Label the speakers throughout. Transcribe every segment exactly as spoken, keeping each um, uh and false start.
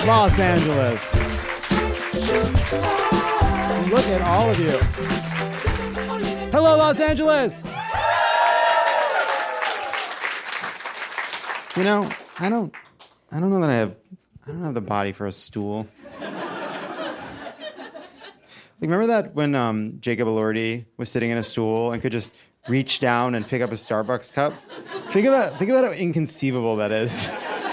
Speaker 1: Los Angeles. Look at all of you. Hello, Los Angeles. You know, I don't, I don't know that I have, I don't have the body for a stool. Like, remember that when um, Jacob Elordi was sitting in a stool and could just reach down and pick up a Starbucks cup? Think about, think about how inconceivable that is.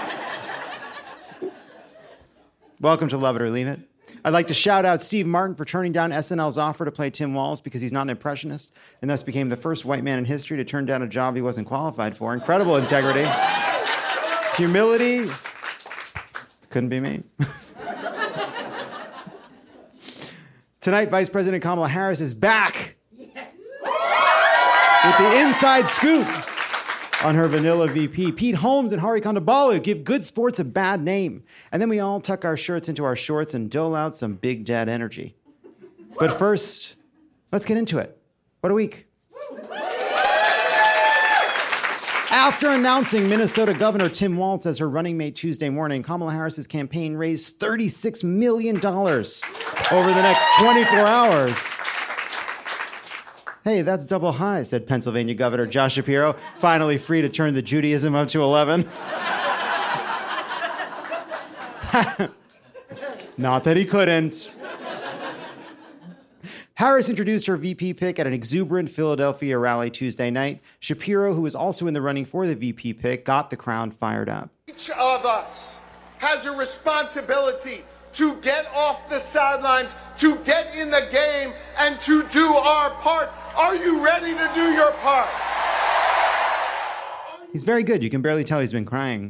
Speaker 1: Welcome to Love It or Leave It. I'd like to shout out Steve Martin for turning down S N L's offer to play Tim Walz because he's not an impressionist and thus became the first white man in history to turn down a job he wasn't qualified for. Incredible integrity. Humility. Couldn't be me. Tonight, Vice President Kamala Harris is back yeah. with the inside scoop on her vanilla V P. Pete Holmes and Hari Kondabolu give good sports a bad name. And then we all tuck our shirts into our shorts and dole out some big dad energy. But first, let's get into it. What a week. After announcing Minnesota Governor Tim Walz as her running mate Tuesday morning, Kamala Harris's campaign raised thirty-six million dollars over the next twenty-four hours. Hey, that's double high, said Pennsylvania Governor Josh Shapiro, finally free to turn the Judaism up to eleven. Not that he couldn't. Harris introduced her V P pick at an exuberant Philadelphia rally Tuesday night. Shapiro, who was also in the running for the V P pick, got the crowd fired up.
Speaker 2: Each of us has a responsibility to get off the sidelines, to get in the game, and to do our part. Are you ready to do your part?
Speaker 1: He's very good. You can barely tell he's been crying.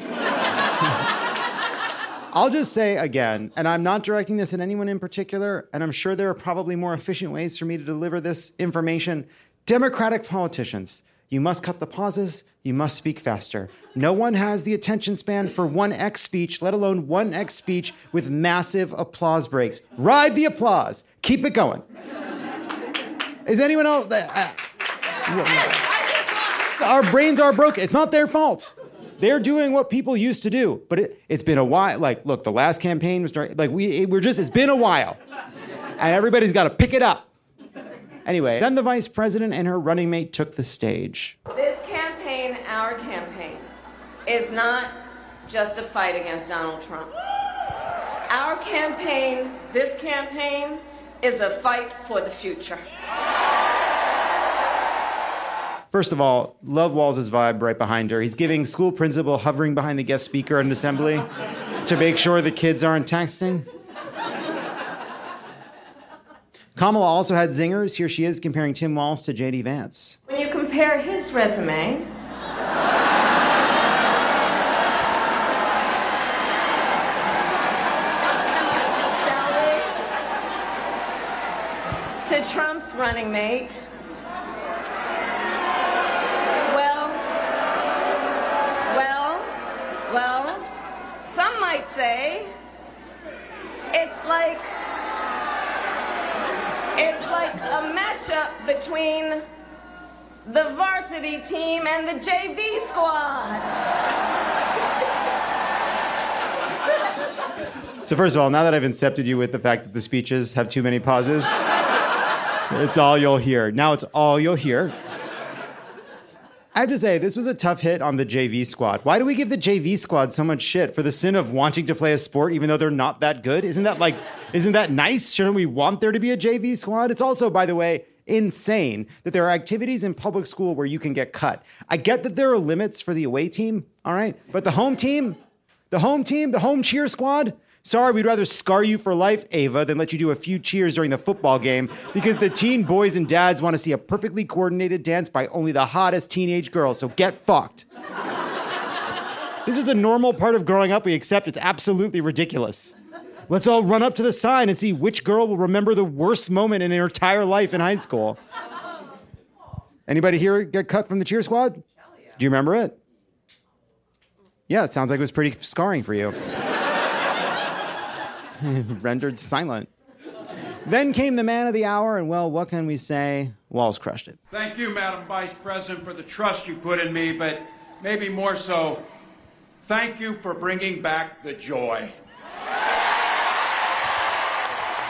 Speaker 1: I'll just say again, and I'm not directing this at anyone in particular, and I'm sure there are probably more efficient ways for me to deliver this information. Democratic politicians, you must cut the pauses, you must speak faster. No one has the attention span for one X speech, let alone one X speech with massive applause breaks. Ride the applause. Keep it going. Is anyone else? Uh, our brains are broken. It's not their fault. They're doing what people used to do, but it, it's been a while. Like, look, the last campaign was like we it, we're just. It's been a while, and everybody's got to pick it up. Anyway, then the vice president and her running mate took the stage.
Speaker 3: This campaign, our campaign, is not just a fight against Donald Trump. Our campaign, this campaign, is a fight for the future.
Speaker 1: First of all, love Walz's vibe right behind her. He's giving school principal hovering behind the guest speaker in assembly to make sure the kids aren't texting. Kamala also had zingers. Here she is comparing Tim Walz to J D Vance.
Speaker 3: When you compare his resume to Trump's running mate, well, well, well, some might say it's like it's like a matchup between the varsity team and the J V squad.
Speaker 1: So first of all, now that I've incepted you with the fact that the speeches have too many pauses, it's all you'll hear. Now it's all you'll hear. I have to say, this was a tough hit on the J V squad. Why do we give the J V squad so much shit for the sin of wanting to play a sport even though they're not that good? Isn't that like, isn't that nice? Shouldn't we want there to be a J V squad? It's also, by the way, insane that there are activities in public school where you can get cut. I get that there are limits for the away team, all right? But the home team, the home team, the home cheer squad, sorry, we'd rather scar you for life, Ava, than let you do a few cheers during the football game because the teen boys and dads want to see a perfectly coordinated dance by only the hottest teenage girls, so get fucked. This is a normal part of growing up we accept. It's absolutely ridiculous. Let's all run up to the sign and see which girl will remember the worst moment in her entire life in high school. Anybody here get cut from the cheer squad? Do you remember it? Yeah, it sounds like it was pretty scarring for you. Rendered silent. Then came the man of the hour, and well, what can we say? Walz crushed it.
Speaker 4: Thank you, Madam Vice President, for the trust you put in me, but maybe more so, thank you for bringing back the joy.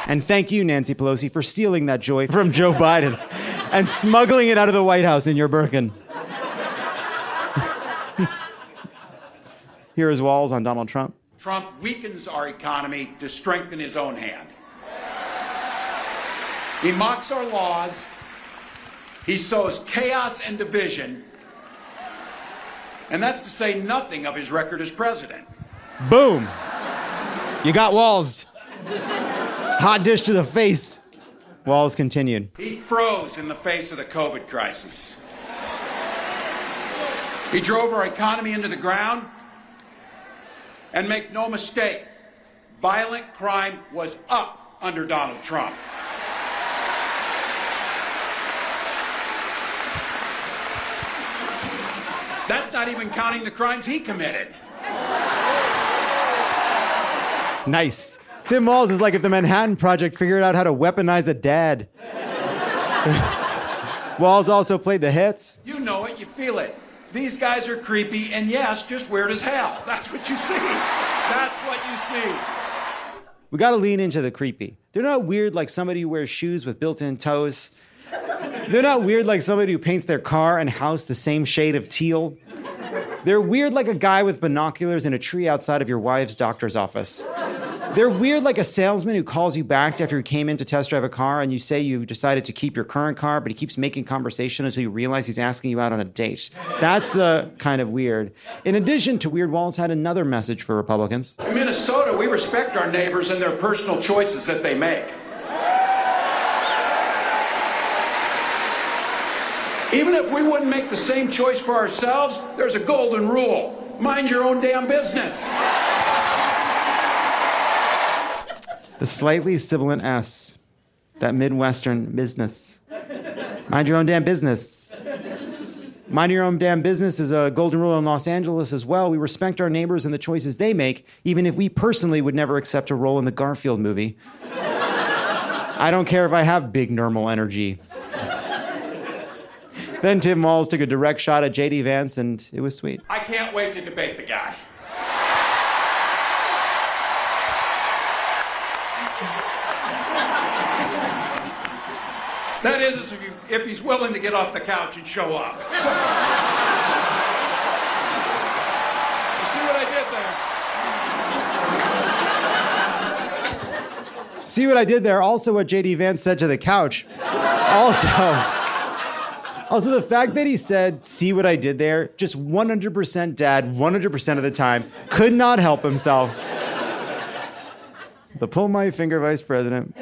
Speaker 1: And thank you, Nancy Pelosi, for stealing that joy from Joe Biden and smuggling it out of the White House in your Birkin. Here is Walz on Donald Trump.
Speaker 4: Trump weakens our economy to strengthen his own hand. He mocks our laws. He sows chaos and division. And that's to say nothing of his record as president.
Speaker 1: Boom. You got Walz. Hot dish to the face. Walz continued.
Speaker 4: He froze in the face of the COVID crisis. He drove our economy into the ground. And make no mistake, violent crime was up under Donald Trump. That's not even counting the crimes he committed.
Speaker 1: Nice. Tim Walz is like if the Manhattan Project figured out how to weaponize a dad. Walz also played the hits.
Speaker 4: You know it, you feel it. These guys are creepy, and yes, just weird as hell. That's what you see. That's what you see.
Speaker 1: We gotta lean into the creepy. They're not weird like somebody who wears shoes with built-in toes. They're not weird like somebody who paints their car and house the same shade of teal. They're weird like a guy with binoculars in a tree outside of your wife's doctor's office. They're weird like a salesman who calls you back after you came in to test drive a car and you say you decided to keep your current car, but he keeps making conversation until you realize he's asking you out on a date. That's the kind of weird. In addition to weird, Walz had another message for Republicans.
Speaker 4: In Minnesota, we respect our neighbors and their personal choices that they make. Even if we wouldn't make the same choice for ourselves, there's a golden rule. Mind your own damn business.
Speaker 1: The slightly sibilant S, that Midwestern business. Mind your own damn business. Mind your own damn business is a golden rule in Los Angeles as well. We respect our neighbors and the choices they make, even if we personally would never accept a role in the Garfield movie. I don't care if I have big normal energy. Then Tim Walz took a direct shot at J D Vance, and it was sweet.
Speaker 4: I can't wait to debate the guy. That is, if, you, if he's willing to get off the couch and show up. So, you see what I did there?
Speaker 1: See what I did there? Also what J D Vance said to the couch. Also, also the fact that he said, see what I did there, just one hundred percent dad, one hundred percent of the time, could not help himself. The pull my finger vice president.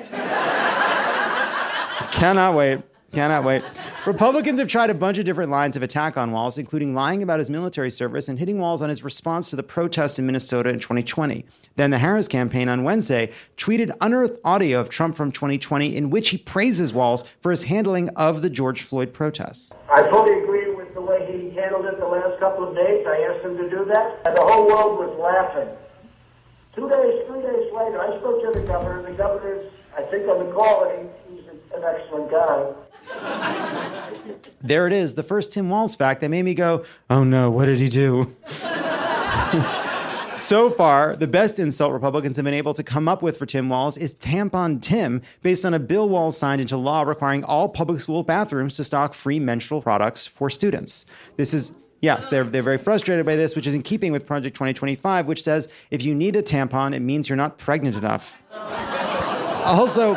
Speaker 1: Cannot wait. Cannot wait. Republicans have tried a bunch of different lines of attack on Walz, including lying about his military service and hitting Walz on his response to the protests in Minnesota in twenty twenty. Then the Harris campaign on Wednesday tweeted unearthed audio of Trump from twenty twenty in which he praises Walz for his handling of the George Floyd protests.
Speaker 5: I fully agree with the way he handled it the last couple of days. I asked him to do that, and the whole world was laughing. Two days, three days later, I spoke to the governor. The governor's, I think, on the call, and he, he's an excellent guy.
Speaker 1: There it is, the first Tim Walz fact that made me go, oh no, what did he do? So far, the best insult Republicans have been able to come up with for Tim Walz is Tampon Tim, based on a bill Walz signed into law requiring all public school bathrooms to stock free menstrual products for students. This is, yes, they're, they're very frustrated by this, which is in keeping with Project twenty twenty-five, which says if you need a tampon, it means you're not pregnant enough. Also...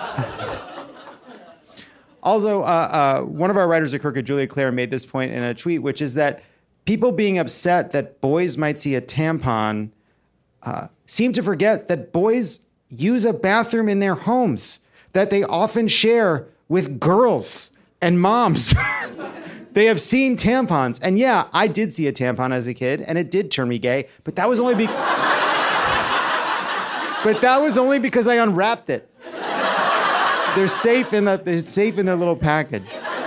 Speaker 1: Also, uh, uh, one of our writers at Crooked, Julia Claire, made this point in a tweet, which is that people being upset that boys might see a tampon uh, seem to forget that boys use a bathroom in their homes that they often share with girls and moms. They have seen tampons. And yeah, I did see a tampon as a kid, and it did turn me gay, but that was only be- But that was only because I unwrapped it. They're safe in the, they're safe in their little package.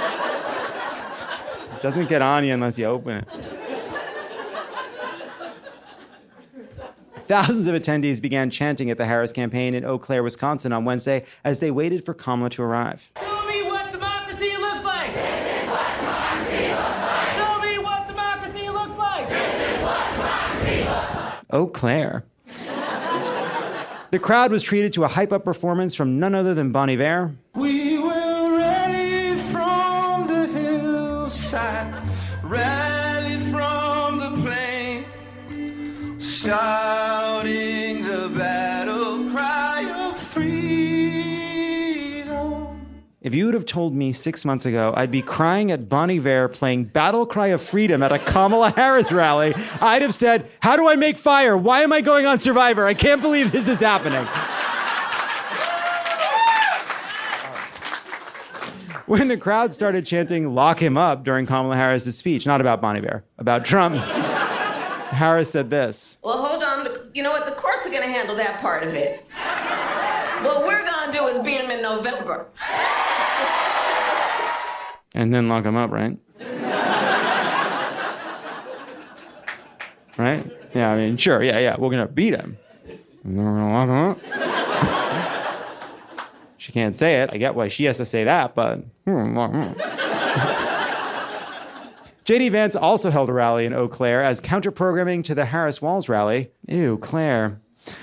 Speaker 1: It doesn't get on you unless you open it. Thousands of attendees began chanting at the Harris campaign in Eau Claire, Wisconsin on Wednesday as they waited for Kamala to arrive.
Speaker 6: Show me what democracy looks like! This is what democracy looks like! Show me what democracy looks like! This is what democracy looks like!
Speaker 1: Eau Claire. The crowd was treated to a hype-up performance from none other than Bon Iver.
Speaker 6: We will rally from the hillside, rally from the plain, shouting the battle cry of freedom.
Speaker 1: If you would have told me six months ago I'd be crying at Bon Iver playing Battle Cry of Freedom at a Kamala Harris rally, I'd have said, how do I make fire? Why am I going on Survivor? I can't believe this is happening. When the crowd started chanting, lock him up during Kamala Harris's speech, not about Bon Iver, about Trump, Harris said this.
Speaker 3: Well, hold on. You know what? The courts are going to handle that part of it. What we're going to do is beat him in November.
Speaker 1: And then lock him up, right? Right? Yeah, I mean, sure, yeah, yeah, we're gonna beat him. And then we're gonna lock him up. She can't say it. I get why she has to say that, but J D Vance also held a rally in Eau Claire as counter-programming to the Harris-Walz rally. Ew, Claire.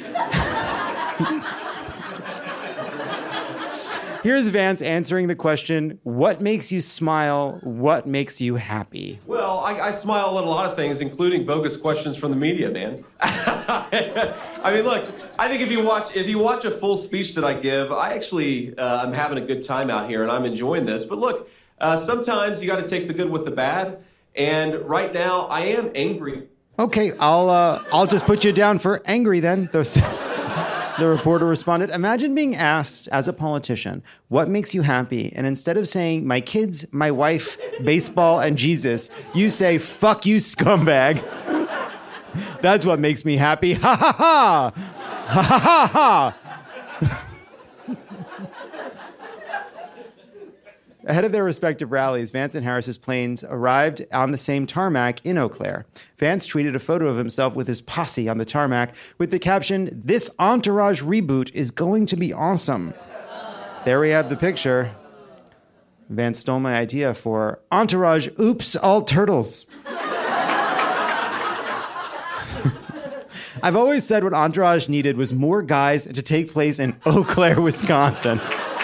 Speaker 1: Here's Vance answering the question, what makes you smile? What makes you happy?
Speaker 7: Well, I, I smile at a lot of things, including bogus questions from the media, man. I mean, look, I think if you watch if you watch a full speech that I give, I actually uh, I'm having a good time out here and I'm enjoying this. But look, uh, sometimes you got to take the good with the bad. And right now, I am angry.
Speaker 1: Okay, I'll uh, I'll just put you down for angry then. Those. The reporter responded, imagine being asked as a politician, what makes you happy? And instead of saying, my kids, my wife, baseball, and Jesus, you say, fuck you, scumbag. That's what makes me happy. Ha ha ha! Ha ha ha ha! Ahead of their respective rallies, Vance and Harris's planes arrived on the same tarmac in Eau Claire. Vance tweeted a photo of himself with his posse on the tarmac with the caption, this Entourage reboot is going to be awesome. There we have the picture. Vance stole my idea for Entourage Oops All Turtles. I've always said what Entourage needed was more guys to take place in Eau Claire, Wisconsin.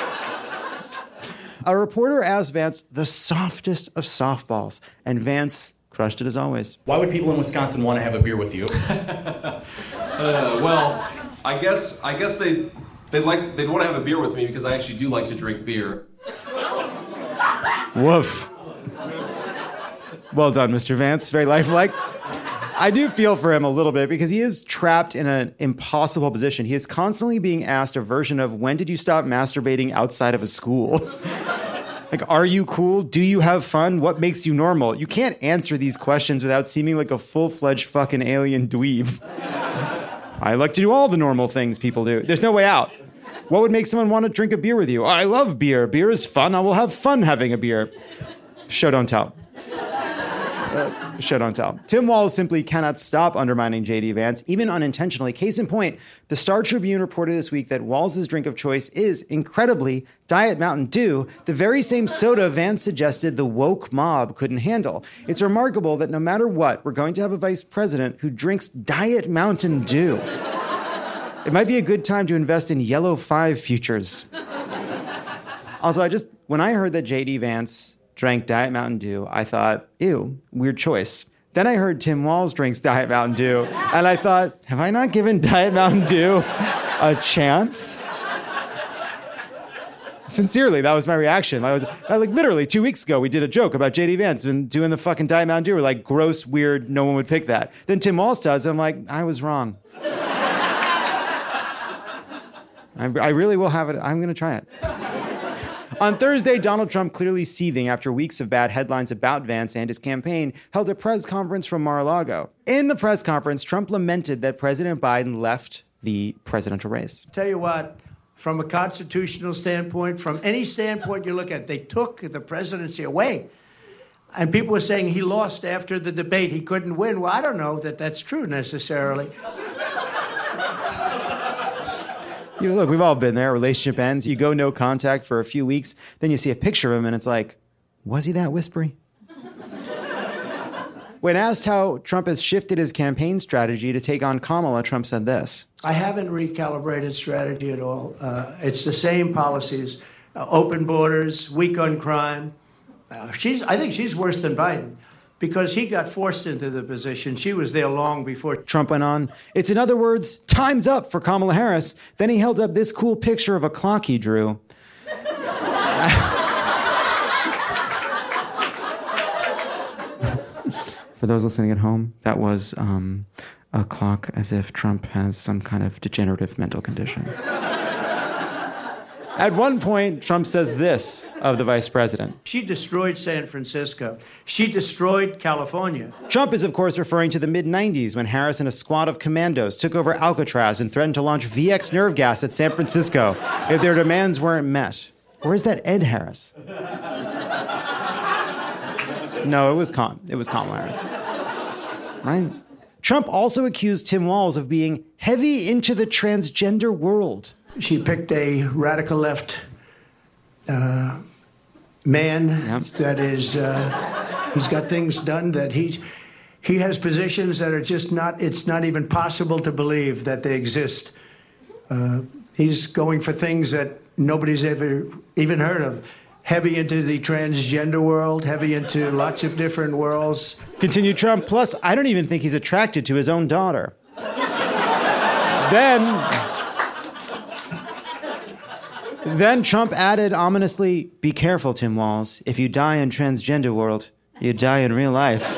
Speaker 1: A reporter asked Vance the softest of softballs, and Vance crushed it as always.
Speaker 8: Why would people in Wisconsin want to have a beer with you?
Speaker 7: uh, well, I guess I guess they they'd like they'd want to have a beer with me because I actually do like to drink beer.
Speaker 1: Woof. Well done, Mister Vance. Very lifelike. I do feel for him a little bit because he is trapped in an impossible position. He is constantly being asked a version of, when did you stop masturbating outside of a school? Like, are you cool? Do you have fun? What makes you normal? You can't answer these questions without seeming like a full-fledged fucking alien dweeb. I like to do all the normal things people do. There's no way out. What would make someone want to drink a beer with you? I love beer. Beer is fun. I will have fun having a beer. Show, don't tell. Uh, show, don't tell. Tim Walz simply cannot stop undermining J D Vance, even unintentionally. Case in point, the Star Tribune reported this week that Walz's drink of choice is, incredibly, Diet Mountain Dew, the very same soda Vance suggested the woke mob couldn't handle. It's remarkable that no matter what, we're going to have a vice president who drinks Diet Mountain Dew. It might be a good time to invest in Yellow five futures. Also, I just, when I heard that J D Vance drank Diet Mountain Dew, I thought, ew, weird choice. Then I heard Tim Walz drinks Diet Mountain Dew, and I thought, have I not given Diet Mountain Dew a chance? Sincerely, that was my reaction. I was I, like, literally two weeks ago, we did a joke about J D Vance and doing the fucking Diet Mountain Dew. We're like, gross, weird, no one would pick that. Then Tim Walz does, and I'm like, I was wrong. I, I really will have it. I'm going to try it. On Thursday, Donald Trump, clearly seething after weeks of bad headlines about Vance and his campaign, held a press conference from Mar-a-Lago. In the press conference, Trump lamented that President Biden left the presidential race.
Speaker 9: Tell you what, from a constitutional standpoint, from any standpoint you look at, they took the presidency away. And people were saying he lost after the debate. He couldn't win. Well, I don't know that that's true necessarily.
Speaker 1: You look, we've all been there. Relationship ends. You go no contact for a few weeks. Then you see a picture of him and it's like, was he that whispery? When asked how Trump has shifted his campaign strategy to take on Kamala, Trump said this.
Speaker 9: I haven't recalibrated strategy at all. Uh, it's the same policies, uh, open borders, weak on crime. Uh, she's, I think she's worse than Biden because he got forced into the position. She was there long before.
Speaker 1: Trump went on. It's, in other words, time's up for Kamala Harris. Then he held up this cool picture of a clock he drew. For those listening at home, that was um, a clock as if Trump has some kind of degenerative mental condition. At one point, Trump says this of the vice president.
Speaker 9: She destroyed San Francisco. She destroyed California.
Speaker 1: Trump is, of course, referring to the mid nineties when Harris and a squad of commandos took over Alcatraz and threatened to launch V X nerve gas at San Francisco if their demands weren't met. Or is that Ed Harris? No, it was Con. It was Kamala Harris. Right? Trump also accused Tim Walz of being heavy into the transgender world.
Speaker 9: She picked a radical left uh, man
Speaker 1: yep.
Speaker 9: that is, uh, he's got things done that he's, he has positions that are just not, it's not even possible to believe that they exist. Uh, he's going for things that nobody's ever even heard of. Heavy into the transgender world, heavy into lots of different worlds.
Speaker 1: Continued Trump. Plus, I don't even think he's attracted to his own daughter. then, then Trump added ominously, be careful, Tim Walz. If you die in transgender world, you die in real life.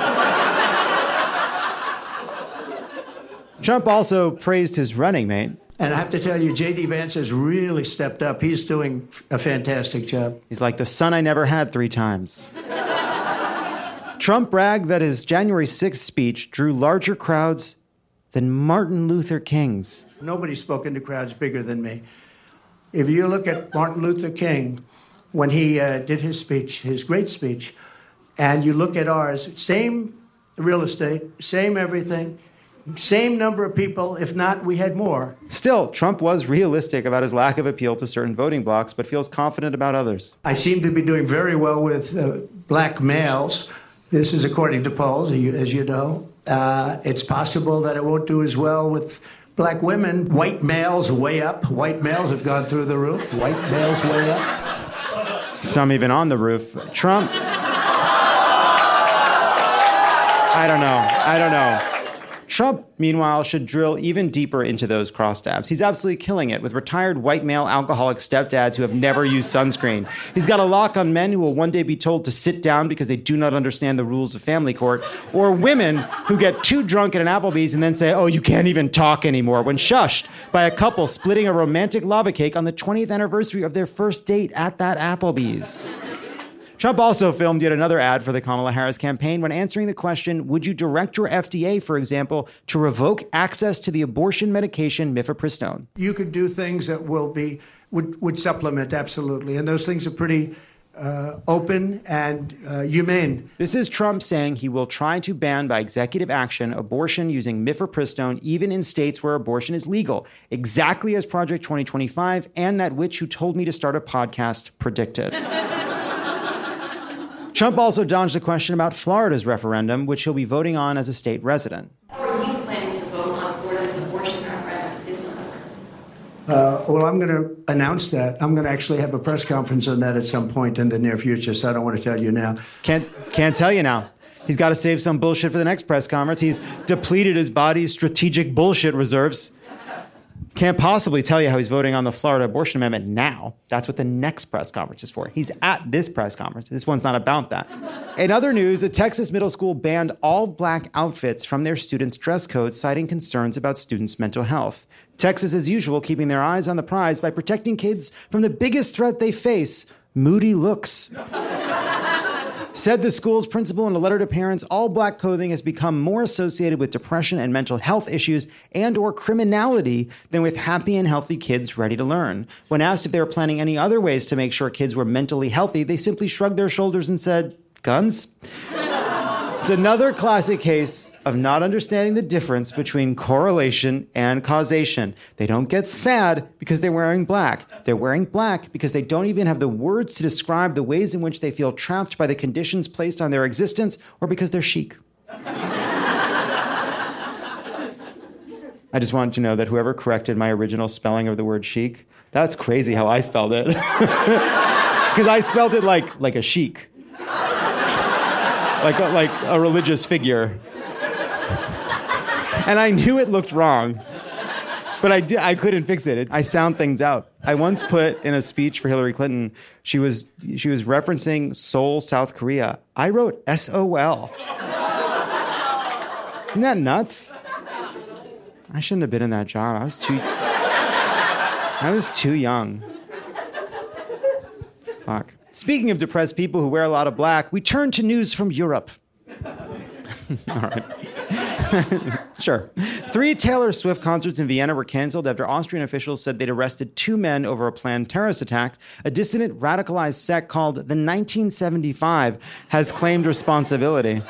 Speaker 1: Trump also praised his running mate.
Speaker 9: And I have to tell you, J D Vance has really stepped up. He's doing a fantastic job.
Speaker 1: He's like the son I never had three times. Trump bragged that his January sixth speech drew larger crowds than Martin Luther King's.
Speaker 9: Nobody's spoken to crowds bigger than me. If you look at Martin Luther King, when he uh, did his speech, his great speech, and you look at ours, same real estate, same everything, same number of people, if not, we had more.
Speaker 1: Still, Trump was realistic about his lack of appeal to certain voting blocs, but feels confident about others.
Speaker 9: I seem to be doing very well with uh, black males. This is according to polls, as you know. Uh, it's possible that it won't do as well with black women. White males way up. White males have gone through the roof. White males way up.
Speaker 1: Some even on the roof. Trump... I don't know. I don't know. Trump, meanwhile, should drill even deeper into those crosstabs. He's absolutely killing it with retired white male alcoholic stepdads who have never used sunscreen. He's got a lock on men who will one day be told to sit down because they do not understand the rules of family court, or women who get too drunk at an Applebee's and then say, oh, you can't even talk anymore, when shushed by a couple splitting a romantic lava cake on the twentieth anniversary of their first date at that Applebee's. Trump also filmed yet another ad for the Kamala Harris campaign when answering the question, would you direct your F D A, for example, to revoke access to the abortion medication mifepristone?
Speaker 9: You could do things that will be, would, would supplement, absolutely. And those things are pretty uh, open and uh, humane.
Speaker 1: This is Trump saying he will try to ban by executive action abortion using mifepristone, even in states where abortion is legal, exactly as Project twenty twenty-five and that witch who told me to start a podcast predicted. Trump also dodged the question about Florida's referendum, which he'll be voting on as a state resident.
Speaker 10: How are you planning to vote on Florida's abortion referendum this November?
Speaker 9: Uh, well, I'm going to announce that. I'm going to actually have a press conference on that at some point in the near future, so I don't want to tell you now.
Speaker 1: Can't, can't tell you now. He's got to save some bullshit for the next press conference. He's depleted his body's strategic bullshit reserves. Can't possibly tell you how he's voting on the Florida abortion amendment now. That's what the next press conference is for. He's at this press conference. This one's not about that. In other news, a Texas middle school banned all black outfits from their students' dress code, citing concerns about students' mental health. Texas, as usual, keeping their eyes on the prize by protecting kids from the biggest threat they face, moody looks. Said the school's principal in a letter to parents, all black clothing has become more associated with depression and mental health issues and or criminality than with happy and healthy kids ready to learn. When asked if they were planning any other ways to make sure kids were mentally healthy, they simply shrugged their shoulders and said, guns? It's another classic case of not understanding the difference between correlation and causation. They don't get sad because they're wearing black. They're wearing black because they don't even have the words to describe the ways in which they feel trapped by the conditions placed on their existence, or because they're chic. I just want to know that whoever corrected my original spelling of the word chic, that's crazy how I spelled it. Because I spelled it like like a sheik. Like a, like a religious figure. And I knew it looked wrong. But I, did, I couldn't fix it. it. I sound things out. I once put in a speech for Hillary Clinton, she was she was referencing Seoul, South Korea. I wrote S O L. Isn't that nuts? I shouldn't have been in that job. I was too I was too young. Fuck. Speaking of depressed people who wear a lot of black, we turn to news from Europe. All right. Sure. Three Taylor Swift concerts in Vienna were canceled after Austrian officials said they'd arrested two men over a planned terrorist attack. A dissident radicalized sect called the nineteen seventy-five has claimed responsibility.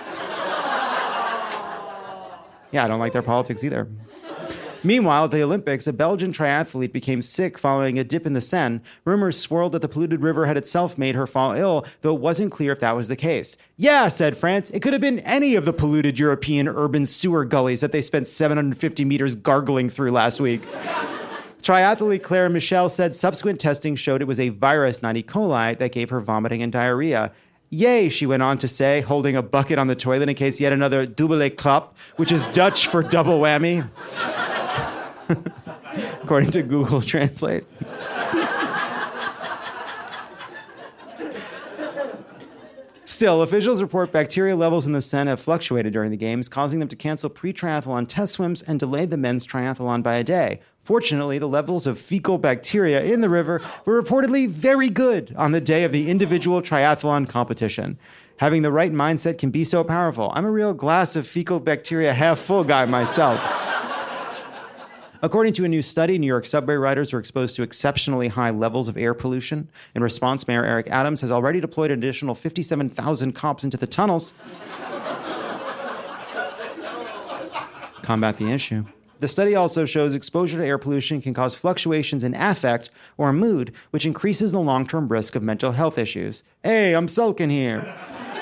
Speaker 1: Yeah, I don't like their politics either. Meanwhile, at the Olympics, a Belgian triathlete became sick following a dip in the Seine. Rumors swirled that the polluted river had itself made her fall ill, though it wasn't clear if that was the case. Yeah, said France, it could have been any of the polluted European urban sewer gullies that they spent seven hundred fifty meters gargling through last week. Triathlete Claire Michel said subsequent testing showed it was a virus, not E. coli, that gave her vomiting and diarrhea. Yay, she went on to say, holding a bucket on the toilet in case yet another double klap, which is Dutch for double whammy. According to Google Translate. Still, officials report bacteria levels in the Seine have fluctuated during the games, causing them to cancel pre-triathlon test swims and delay the men's triathlon by a day. Fortunately, the levels of fecal bacteria in the river were reportedly very good on the day of the individual triathlon competition. Having the right mindset can be so powerful. I'm a real glass of fecal bacteria half full guy myself. According to a new study, New York subway riders were exposed to exceptionally high levels of air pollution. In response, Mayor Eric Adams has already deployed an additional fifty-seven thousand cops into the tunnels. Combat the issue. The study also shows exposure to air pollution can cause fluctuations in affect or mood, which increases the long-term risk of mental health issues. Hey, I'm sulking here.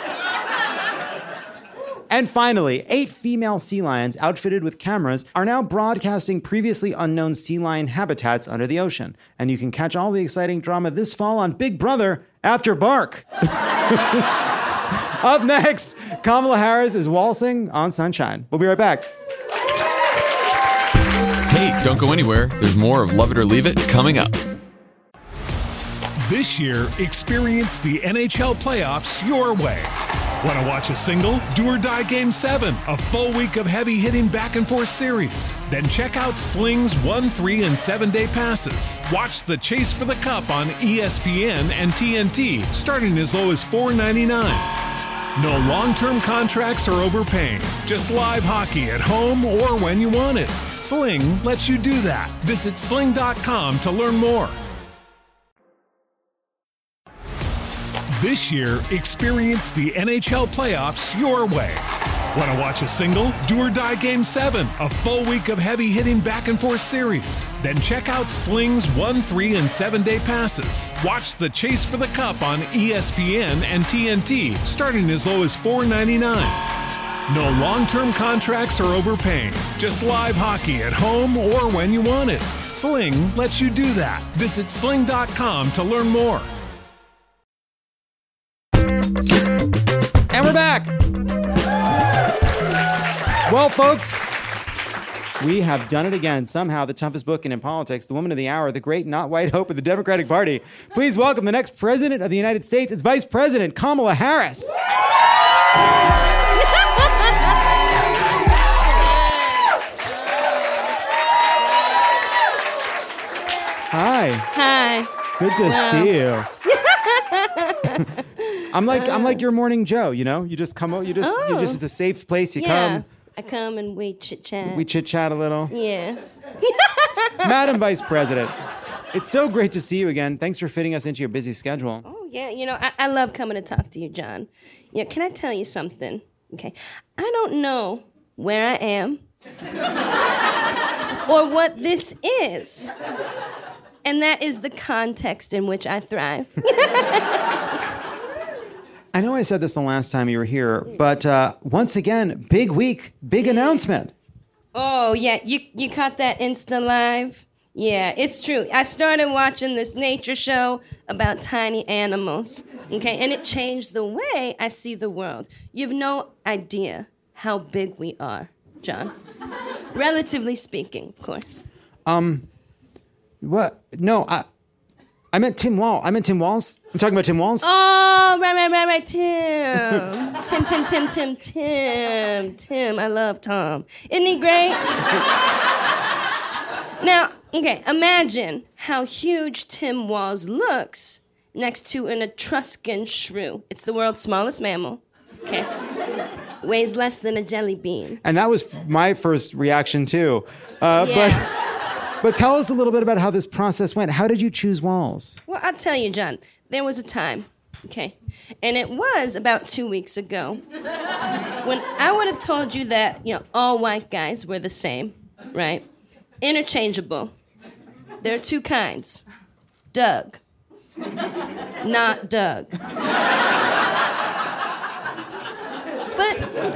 Speaker 1: And finally, eight female sea lions outfitted with cameras are now broadcasting previously unknown sea lion habitats under the ocean. And you can catch all the exciting drama this fall on Big Brother After Bark. Up next, Kamala Harris is waltzing on sunshine. We'll be right back.
Speaker 11: Hey, don't go anywhere. There's more of Love It or Leave It coming up.
Speaker 12: This year, experience the N H L playoffs your way. Want to watch a single? Do or Die Game seven, a full week of heavy-hitting back-and-forth series. Then check out Sling's one, three, and seven-day passes. Watch the Chase for the Cup on E S P N and T N T, starting as low as four ninety-nine. No long-term contracts or overpaying. Just live hockey at home or when you want it. Sling lets you do that. Visit sling dot com to learn more. This year, experience the N H L playoffs your way. Want to watch a single? Do or Die Game seven, a full week of heavy-hitting back-and-forth series. Then check out Sling's one, three, and seven-day passes. Watch the Chase for the Cup on E S P N and T N T, starting as low as four ninety-nine. No long-term contracts or overpaying. Just live hockey at home or when you want it. Sling lets you do that. Visit sling dot com to learn more.
Speaker 1: And we're back. Well, folks, we have done it again. Somehow, the toughest booking in politics, the woman of the hour, the great not white hope of the Democratic Party. Please welcome the next president of the United States. It's Vice President Kamala Harris. Hi.
Speaker 13: Hi.
Speaker 1: Good to
Speaker 13: Wow.
Speaker 1: see you. I'm like I'm like your morning Joe, you know. You just come out. You just
Speaker 13: Oh.
Speaker 1: you just it's a safe place. You
Speaker 13: yeah.
Speaker 1: come.
Speaker 13: I come and we chit chat.
Speaker 1: We chit chat a little.
Speaker 13: Yeah.
Speaker 1: Madam Vice President, it's so great to see you again. Thanks for fitting us into your busy schedule.
Speaker 13: Oh yeah. You know, I, I love coming to talk to you, John. Yeah. Can I tell you something? Okay. I don't know where I am or what this is. And that is the context in which I thrive.
Speaker 1: I know I said this the last time you were here, but uh, once again, big week, big announcement.
Speaker 13: Oh, yeah, you, you caught that Insta Live? Yeah, it's true. I started watching this nature show about tiny animals, okay, and it changed the way I see the world. You've no idea how big we are, John. Relatively speaking, of course.
Speaker 1: Um, what? No, I, I meant Tim Wall. I meant Tim Walls. I'm talking about Tim Walls.
Speaker 13: Oh, right, right, right, right, Tim. Tim, Tim, Tim, Tim, Tim, Tim. I love Tom. Isn't he great? Now, okay, imagine how huge Tim Walls looks next to an Etruscan shrew. It's the world's smallest mammal, okay? Weighs less than a jelly bean.
Speaker 1: And that was my first reaction, too. Uh,
Speaker 13: Yeah.
Speaker 1: But, but tell us a little bit about how this process went. How did you choose Walls?
Speaker 13: Well, I'll tell you, John, there was a time, okay? And it was about two weeks ago when I would have told you that, you know, all white guys were the same, right? Interchangeable. There are two kinds. Doug. Not Doug. But,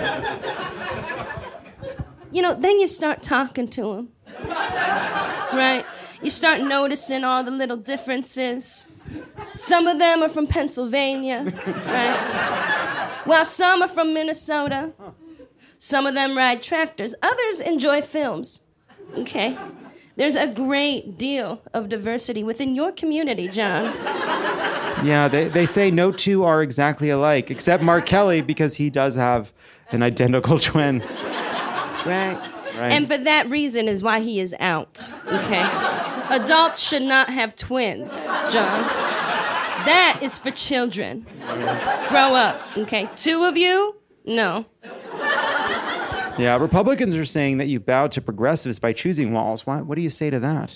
Speaker 13: you know, then you start talking to him. Right? You start noticing all the little differences. Some of them are from Pennsylvania, right? While some are from Minnesota. Some of them ride tractors. Others enjoy films. Okay? There's a great deal of diversity within your community, John.
Speaker 1: Yeah, they, they say no two are exactly alike, except Mark Kelly, because he does have an identical twin.
Speaker 13: Right.
Speaker 1: Right.
Speaker 13: And for that reason is why he is out, okay? Adults should not have twins, John. That is for children. Grow up, okay? Two of you? No.
Speaker 1: Yeah, Republicans are saying that you bowed to progressives by choosing Walls. What, what do you say to that?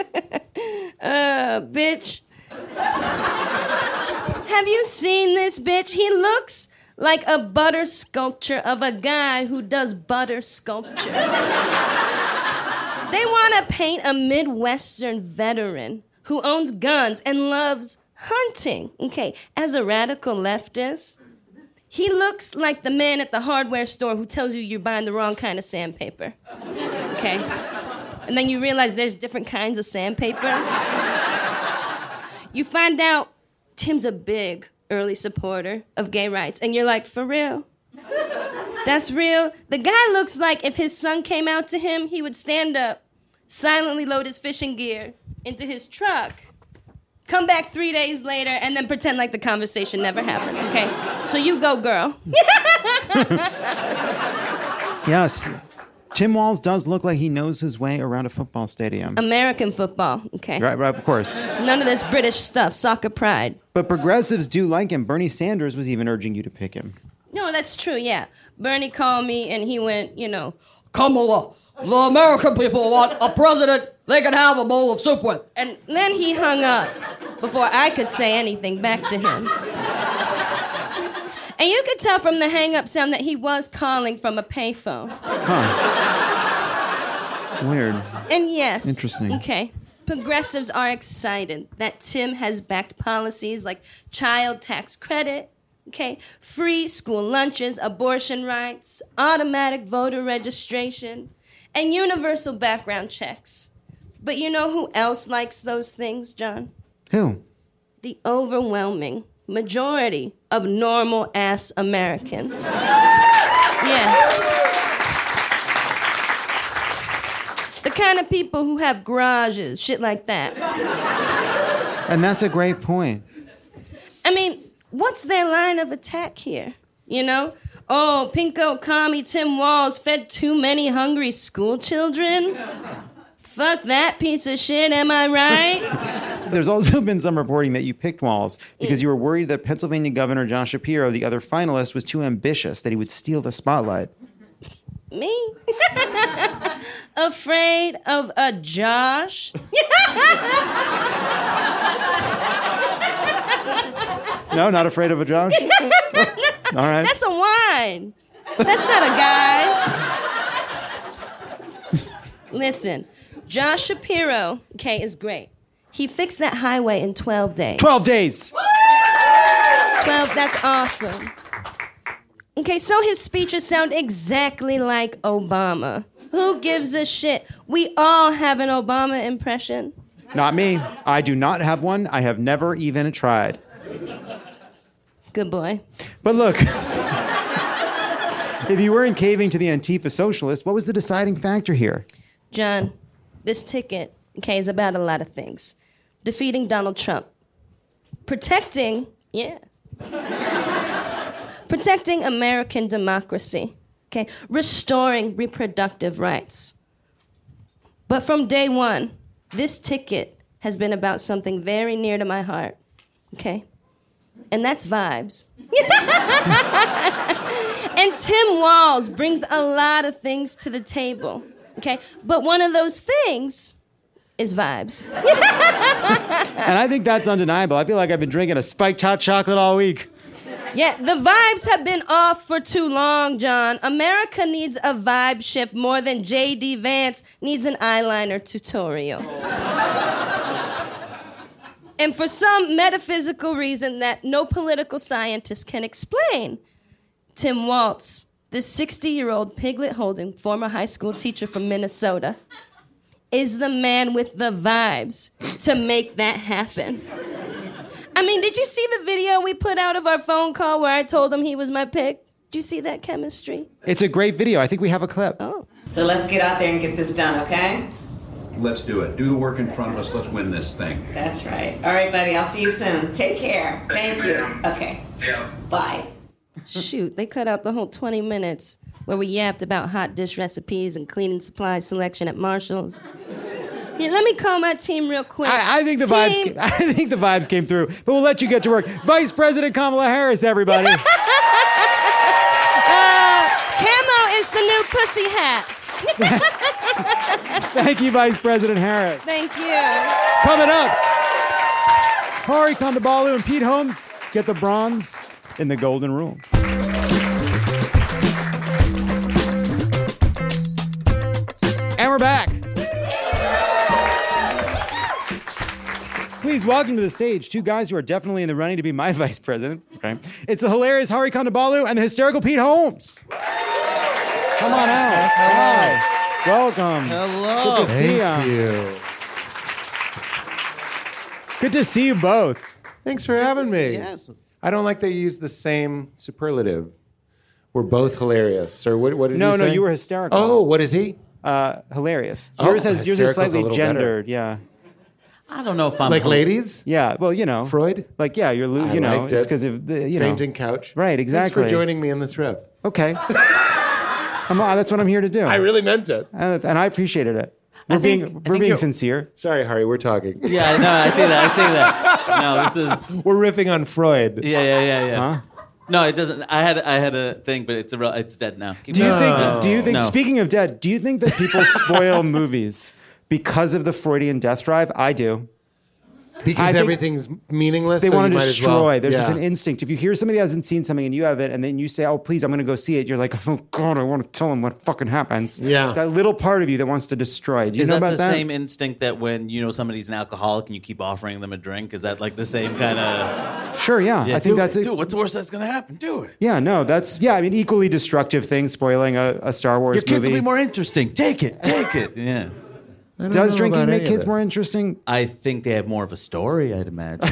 Speaker 13: uh, bitch. Have you seen this bitch? He looks like a butter sculpture of a guy who does butter sculptures. They want to paint a Midwestern veteran who owns guns and loves hunting. Okay, as a radical leftist, he looks like the man at the hardware store who tells you you're buying the wrong kind of sandpaper. Okay? And then you realize there's different kinds of sandpaper. You find out Tim's a big early supporter of gay rights, and you're like, for real? That's real? The guy looks like if his son came out to him, he would stand up, silently load his fishing gear into his truck, come back three days later, and then pretend like the conversation never happened, okay? So you go, girl.
Speaker 1: Yes, Tim Walls does look like he knows his way around a football stadium.
Speaker 13: American football, okay?
Speaker 1: Right, right, of course.
Speaker 13: None of this British stuff, soccer pride.
Speaker 1: But progressives do like him. Bernie Sanders was even urging you to pick him.
Speaker 13: No, that's true, yeah. Bernie called me and he went, you know, Kamala, the American people want a president they can have a bowl of soup with. And then he hung up before I could say anything back to him. And you could tell from the hang-up sound that he was calling from a payphone.
Speaker 1: Huh. Weird.
Speaker 13: And yes.
Speaker 1: Interesting.
Speaker 13: Okay. Progressives are excited that Tim has backed policies like child tax credit, okay, free school lunches, abortion rights, automatic voter registration, and universal background checks. But you know who else likes those things, John?
Speaker 1: Who?
Speaker 13: The overwhelming majority of normal-ass Americans. Yeah. The kind of people who have garages, shit like that.
Speaker 1: And that's a great point.
Speaker 13: I mean, what's their line of attack here? You know? Oh, Pinko Commie Tim Walls fed too many hungry school children? Fuck that piece of shit, am I right?
Speaker 1: There's also been some reporting that you picked Walls because you were worried that Pennsylvania Governor Josh Shapiro, the other finalist, was too ambitious, that he would steal the spotlight.
Speaker 13: Me? Afraid of a Josh?
Speaker 1: No, not afraid of a Josh? All right.
Speaker 13: That's a wine. That's not a guy. Listen, Josh Shapiro, okay, is great. He fixed that highway in twelve days.
Speaker 1: twelve days!
Speaker 13: twelve, that's awesome. Okay, so his speeches sound exactly like Obama. Who gives a shit? We all have an Obama impression.
Speaker 1: Not me. I do not have one. I have never even tried.
Speaker 13: Good boy.
Speaker 1: But look, if you weren't caving to the Antifa socialist, what was the deciding factor here?
Speaker 13: John, this ticket, okay, is about a lot of things. Defeating Donald Trump. Protecting, yeah. Protecting American democracy. Okay, restoring reproductive rights. But from day one, this ticket has been about something very near to my heart, okay? And that's vibes. And Tim Walz brings a lot of things to the table, okay? But one of those things is vibes.
Speaker 1: And I think that's undeniable. I feel like I've been drinking a spiked hot chocolate all week.
Speaker 13: Yeah, the vibes have been off for too long, John. America needs a vibe shift more than J D Vance needs an eyeliner tutorial. And for some metaphysical reason that no political scientist can explain, Tim Walz, this sixty-year-old piglet-holding former high school teacher from Minnesota, is the man with the vibes to make that happen. I mean, did you see the video we put out of our phone call where I told him he was my pick? Did you see that chemistry?
Speaker 1: It's a great video. I think we have a clip.
Speaker 13: Oh.
Speaker 3: So let's get out there and get this done, okay?
Speaker 4: Let's do it. Do the work in front of us. Let's win this thing.
Speaker 3: That's right. All right, buddy. I'll see you soon. Take care. Thank you. Okay. Bye.
Speaker 13: Shoot, they cut out the whole twenty minutes where we yapped about hot dish recipes and cleaning supply selection at Marshall's. Yeah, let me call my team real quick.
Speaker 1: I, I think the
Speaker 13: team.
Speaker 1: vibes. Came, I think the vibes came through, but we'll let you get to work. Vice President Kamala Harris, everybody.
Speaker 13: uh, camo is the new pussy hat.
Speaker 1: Thank you, Vice President Harris.
Speaker 13: Thank you.
Speaker 1: Coming up, Hari Kondabolu and Pete Holmes get the bronze in the Golden Rule. And we're back. Please welcome to the stage two guys who are definitely in the running to be my vice president. Okay. It's the hilarious Hari Kondabolu and the hysterical Pete Holmes. Come on out. Hello. Welcome.
Speaker 14: Hello.
Speaker 1: Good to see
Speaker 14: Thank
Speaker 1: you.
Speaker 14: you.
Speaker 1: Good to see you both.
Speaker 14: Thanks for having me.
Speaker 15: Yes.
Speaker 14: I don't like they use the same superlative. We're both hilarious. Or what, what did
Speaker 1: No,
Speaker 14: you
Speaker 1: no,
Speaker 14: say?
Speaker 1: you were hysterical.
Speaker 14: Oh, what is he?
Speaker 1: Uh, hilarious.
Speaker 14: Oh,
Speaker 1: Yours has yours is
Speaker 14: hysterical's a
Speaker 1: slightly
Speaker 14: little
Speaker 1: gendered. Yeah.
Speaker 15: I don't know if I'm
Speaker 14: Like ladies?
Speaker 1: Yeah. Well, you know,
Speaker 14: Freud?
Speaker 1: Like, yeah, you're, lo-
Speaker 14: I
Speaker 1: you know,
Speaker 14: liked
Speaker 1: it's
Speaker 14: it.
Speaker 1: because of the, you know,
Speaker 14: Fainting couch.
Speaker 1: right? Exactly.
Speaker 14: Thanks for joining me in this riff.
Speaker 1: Okay. I'm, uh, that's what I'm here to do.
Speaker 14: I really meant it.
Speaker 1: Uh, and I appreciated it. We're
Speaker 15: I think-
Speaker 1: being
Speaker 15: I
Speaker 1: we're
Speaker 15: think
Speaker 1: being
Speaker 15: you're-
Speaker 1: sincere.
Speaker 14: Sorry, Hari, we're talking.
Speaker 15: Yeah, no, I see that. I see that. No, this is.
Speaker 14: We're riffing on Freud.
Speaker 15: Yeah, yeah, yeah, yeah.
Speaker 1: Huh?
Speaker 15: No, it doesn't. I had I had a thing, but it's a real, it's dead now. Keep
Speaker 1: Do you
Speaker 15: going.
Speaker 1: think? Do you think?
Speaker 15: No.
Speaker 1: Speaking of dead, do you think that people spoil movies because of the Freudian death drive? I do. I
Speaker 14: Because
Speaker 1: think
Speaker 14: everything's meaningless.
Speaker 1: They
Speaker 14: so
Speaker 1: want
Speaker 14: you
Speaker 1: to
Speaker 14: might as
Speaker 1: destroy.
Speaker 14: well.
Speaker 1: There's
Speaker 14: yeah.
Speaker 1: just an instinct. If you hear somebody hasn't seen something and you have it, and then you say, "Oh, please, I'm going to go see it," you're like, "Oh God, I want to tell them what fucking happens."
Speaker 14: Yeah.
Speaker 1: That little part of you that wants to destroy. Do you
Speaker 15: Is
Speaker 1: know
Speaker 15: that
Speaker 1: about
Speaker 15: the
Speaker 1: that?
Speaker 15: same instinct that when you know somebody's an alcoholic and you keep offering them a drink? Is that like the same kind of?
Speaker 1: Sure. Yeah. I think
Speaker 15: do
Speaker 1: that's
Speaker 15: it.
Speaker 1: it.
Speaker 15: Do it. What's the worst that's gonna happen? Do it.
Speaker 1: Yeah. No. That's yeah. I mean, equally destructive thing. Spoiling a, a Star Wars
Speaker 15: Your kids
Speaker 1: movie.
Speaker 15: will be more interesting. Take it. Take it. Yeah.
Speaker 14: I don't
Speaker 1: Does
Speaker 14: know
Speaker 1: drinking
Speaker 14: about
Speaker 1: make
Speaker 14: any of
Speaker 1: kids
Speaker 14: this.
Speaker 1: more interesting?
Speaker 15: I think they have more of a story. I'd imagine.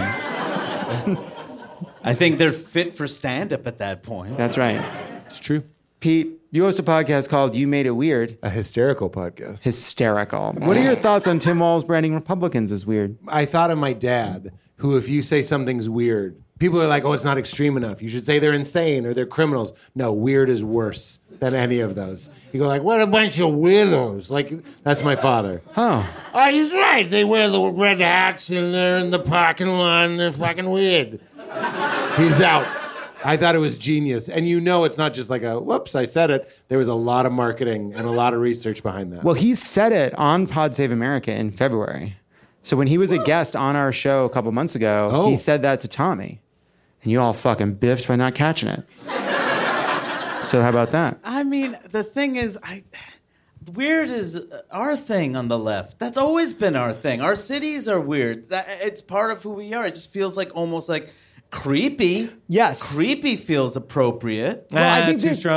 Speaker 15: I think they're fit for stand-up at that point.
Speaker 1: That's right.
Speaker 14: It's true.
Speaker 1: Pete, you host a podcast called You Made It Weird.
Speaker 14: A hysterical podcast.
Speaker 1: Hysterical. What are your thoughts on Tim Walz branding Republicans as weird?
Speaker 14: I thought of my dad, who, if you say something's weird, people are like, oh, it's not extreme enough. You should say they're insane or they're criminals. No, weird is worse than any of those. You go like, what a bunch of weirdos. Like, that's my father.
Speaker 1: Oh.
Speaker 14: Oh, he's right. They wear the red hats and they're in the parking lot and they're fucking weird. He's out. I thought it was genius. And you know it's not just like a, whoops, I said it. There was a lot of marketing and a lot of research behind that.
Speaker 1: Well, he said it on Pod Save America in February. So when he was a guest on our show a couple months ago,
Speaker 14: Oh.
Speaker 1: he said that to Tommy. And you all fucking biffed by not catching it. So how about that?
Speaker 15: I mean, the thing is, I weird is our thing on the left. That's always been our thing. Our cities are weird. That, it's part of who we are. It just feels like almost like creepy.
Speaker 1: Yes.
Speaker 15: Creepy feels appropriate.
Speaker 1: Well, I think
Speaker 14: too
Speaker 1: there's-
Speaker 14: strong.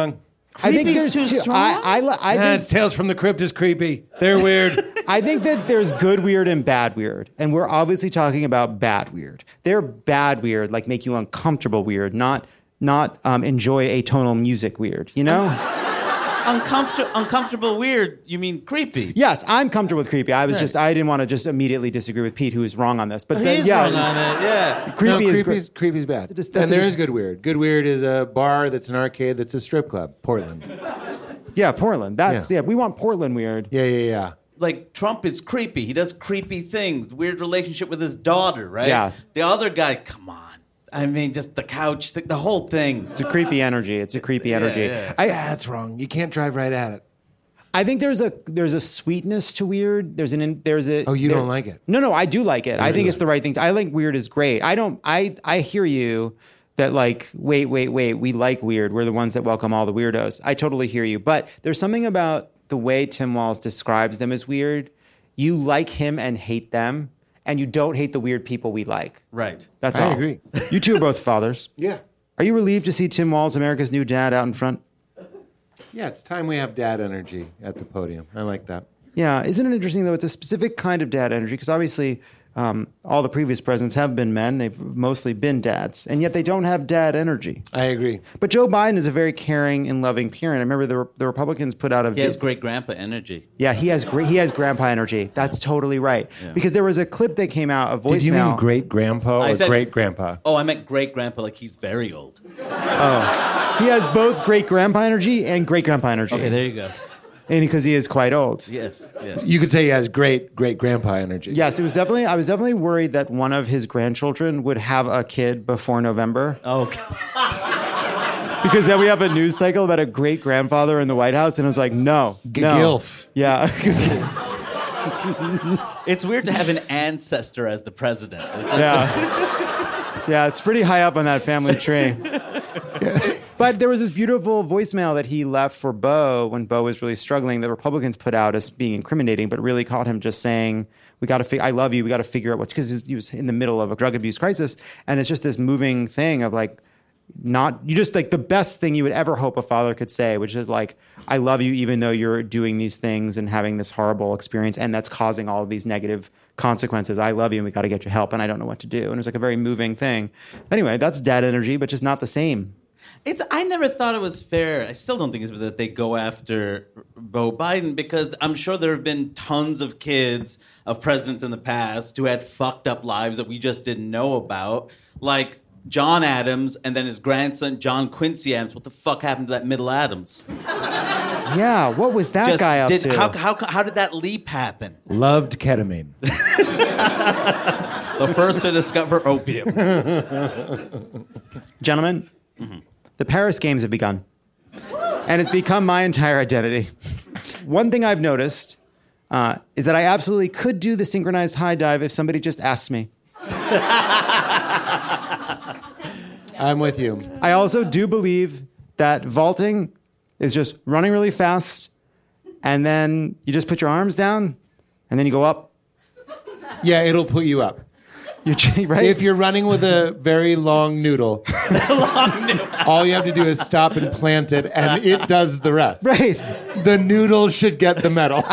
Speaker 1: I think
Speaker 15: Creepy's
Speaker 1: there's
Speaker 15: too
Speaker 1: two.
Speaker 15: strong?
Speaker 1: I, I, li- I
Speaker 14: Nah,
Speaker 1: think
Speaker 14: it's Tales from the Crypt is creepy. They're weird.
Speaker 1: I think that there's good weird and bad weird. And we're obviously talking about bad weird. They're bad weird, like make you uncomfortable weird, not not um, enjoy atonal music weird, you know?
Speaker 15: Uncomfortable, uncomfortable, weird. You mean creepy?
Speaker 1: Yes, I'm comfortable with creepy. I was
Speaker 15: Right.
Speaker 1: just, I didn't want to just immediately disagree with Pete, who is wrong on this. But
Speaker 15: He
Speaker 1: the-
Speaker 15: is
Speaker 1: yeah,
Speaker 15: wrong on it. Yeah.
Speaker 1: Creepy
Speaker 14: no,
Speaker 1: is
Speaker 14: creepy's,
Speaker 1: great.
Speaker 14: creepy's bad.
Speaker 1: That's just-
Speaker 14: and
Speaker 1: that's
Speaker 14: there
Speaker 1: just-
Speaker 14: is good weird. Good weird is a bar that's an arcade that's a strip club. Portland.
Speaker 1: Yeah, Portland. That's,
Speaker 14: Yeah.
Speaker 1: yeah, we want Portland weird.
Speaker 14: Yeah, yeah, yeah.
Speaker 15: Like Trump is creepy. He does creepy things. Weird relationship with his daughter, right?
Speaker 1: Yeah.
Speaker 15: The other guy, come on. I mean, just the couch, the, the whole thing.
Speaker 1: It's a creepy energy. It's a creepy energy.
Speaker 15: yeah.
Speaker 1: I,
Speaker 14: That's wrong. You can't drive right at it.
Speaker 1: I think there's a there's a sweetness to weird. There's an there's a
Speaker 14: Oh, you
Speaker 1: there-
Speaker 14: don't like it?
Speaker 1: No, no, I do like it. I think
Speaker 14: Really?
Speaker 1: it's the right thing. I think weird is great. I don't. I I hear you that like wait wait wait we like weird. We're the ones that welcome all the weirdos. I totally hear you. But there's something about the way Tim Walz describes them as weird. You like him and hate them, and you don't hate the weird people we like.
Speaker 15: Right.
Speaker 1: That's
Speaker 14: I
Speaker 1: all.
Speaker 14: agree.
Speaker 1: You two are both fathers.
Speaker 14: Yeah.
Speaker 1: Are you relieved to see Tim Walz, America's new dad, out in front?
Speaker 14: Yeah, it's time we have dad energy at the podium. I like that.
Speaker 1: Yeah, isn't it interesting though? It's a specific kind of dad energy because obviously um, all the previous presidents have been men. They've mostly been dads, and yet they don't have dad energy.
Speaker 14: I agree.
Speaker 1: But Joe Biden is a very caring and loving parent. I remember the the Republicans put out a
Speaker 15: He has great grandpa energy.
Speaker 1: yeah he has great he has grandpa energy. That's totally right.
Speaker 15: Yeah.
Speaker 1: Because there was a clip that came out of voicemail.
Speaker 14: Did you mean great grandpa
Speaker 15: I
Speaker 14: or
Speaker 15: said-
Speaker 14: great grandpa?
Speaker 15: Oh, I meant great grandpa like he's very old.
Speaker 1: Oh, he has both great grandpa energy and great grandpa energy.
Speaker 15: Okay, there you go.
Speaker 1: And because he is quite old.
Speaker 15: Yes, yes.
Speaker 14: You could say he has great great grandpa energy.
Speaker 1: Yes, it was definitely. I was definitely worried that one of his grandchildren would have a kid before November.
Speaker 15: Oh,
Speaker 1: Because then we have a news cycle about a great grandfather in the White House, and I was like, no,
Speaker 14: G-
Speaker 1: no.
Speaker 14: Gilf.
Speaker 1: Yeah.
Speaker 15: it's weird to have an ancestor as the president. It's just
Speaker 1: Yeah. Yeah, it's pretty high up on that family tree. But there was this beautiful voicemail that he left for Bo when Bo was really struggling that Republicans put out as being incriminating, but really caught him just saying, we got to figure, I love you, we got to figure out what, because he was in the middle of a drug abuse crisis. And it's just this moving thing of like, not, you just like the best thing you would ever hope a father could say, which is like, I love you even though you're doing these things and having this horrible experience and that's causing all of these negative consequences. I love you and we got to get you help and I don't know what to do. And it was like a very moving thing. Anyway, that's dad energy, but just not the same.
Speaker 15: It's. I never thought it was fair. I still don't think it's fair that they go after Beau Biden because I'm sure there have been tons of kids of presidents in the past who had fucked up lives that we just didn't know about, like John Adams and then his grandson John Quincy Adams. What the fuck happened to that middle Adams?
Speaker 1: Yeah, what was that
Speaker 15: Just
Speaker 1: guy up
Speaker 15: did,
Speaker 1: to?
Speaker 15: How, how, how did that leap happen?
Speaker 14: Loved ketamine.
Speaker 15: The first to discover opium.
Speaker 1: Gentlemen,
Speaker 15: Mm-hmm.
Speaker 1: the Paris Games have begun. And it's become my entire identity. One thing I've noticed uh, is that I absolutely could do the synchronized high dive if somebody just asked me.
Speaker 14: I'm with you.
Speaker 1: I also do believe that vaulting is just running really fast, and then you just put your arms down, and then you go up.
Speaker 14: Yeah, it'll put you up.
Speaker 1: You're, right?
Speaker 14: If you're running with a very long noodle,
Speaker 15: long noodle.
Speaker 14: all you have to do is stop and plant it, and it does the rest.
Speaker 1: Right.
Speaker 14: The noodle should get the medal.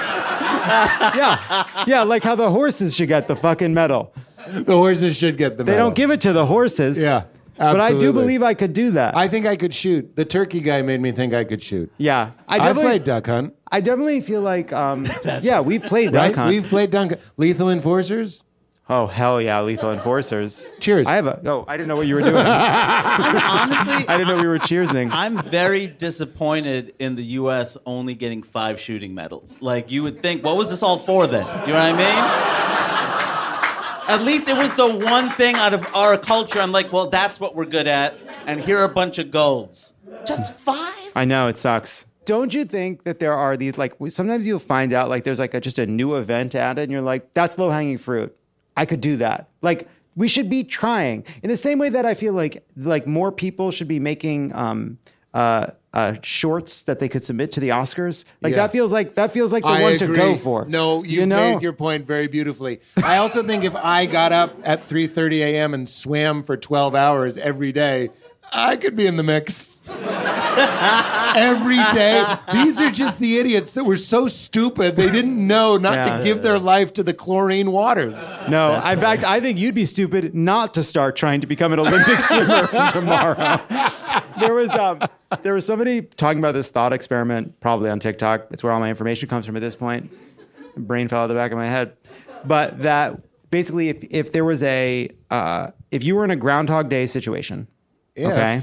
Speaker 1: yeah. Yeah, like how the horses should get the fucking medal.
Speaker 14: The horses should get the
Speaker 1: They
Speaker 14: medal.
Speaker 1: don't give it to the horses.
Speaker 14: Yeah.
Speaker 1: But I do
Speaker 14: absolutely.
Speaker 1: believe I could do that.
Speaker 14: I think I could shoot. The turkey guy made me think I could shoot.
Speaker 1: Yeah. I
Speaker 14: I
Speaker 1: definitely,
Speaker 14: played duck hunt.
Speaker 1: I definitely feel like, um, yeah, we've played
Speaker 14: Right?
Speaker 1: duck hunt.
Speaker 14: We've played duck hunt. Lethal Enforcers.
Speaker 1: Oh, hell yeah, Lethal Enforcers.
Speaker 14: Cheers.
Speaker 1: I have a, oh, I didn't know what you were doing.
Speaker 15: Honestly,
Speaker 1: I didn't know we were cheersing.
Speaker 15: I'm very disappointed in the U S only getting five shooting medals. Like, you would think, what was this all for then? You know what I mean? At least it was the one thing out of our culture. I'm like, well, that's what we're good at, and here are a bunch of golds. Just five?
Speaker 1: I know, it sucks. Don't you think that there are these, like, sometimes you'll find out, like, there's, like, a, just a new event added, and you're like, that's low-hanging fruit. I could do that. Like, we should be trying. In the same way that I feel like, like more people should be making um, uh, uh, shorts that they could submit to the Oscars. Like,
Speaker 14: Yeah.
Speaker 1: that feels like that feels like the
Speaker 14: I
Speaker 1: one
Speaker 14: agree.
Speaker 1: to go for.
Speaker 14: No, you've
Speaker 1: you know?
Speaker 14: made your point very beautifully. I also think if I got up at three thirty a.m. and swam for twelve hours every day, I could be in the mix. every day. These are just the idiots that were so stupid they didn't know not
Speaker 1: Yeah.
Speaker 14: to give their life to the chlorine waters.
Speaker 1: No, in fact, I think you'd be stupid not to start trying to become an Olympic swimmer tomorrow. There was um, there was somebody talking about this thought experiment, probably on TikTok. It's where all my information comes from at this point. Brain fell out the back of my head. But that basically, if if there was a uh, if you were in a Groundhog Day situation,
Speaker 14: If.
Speaker 1: okay.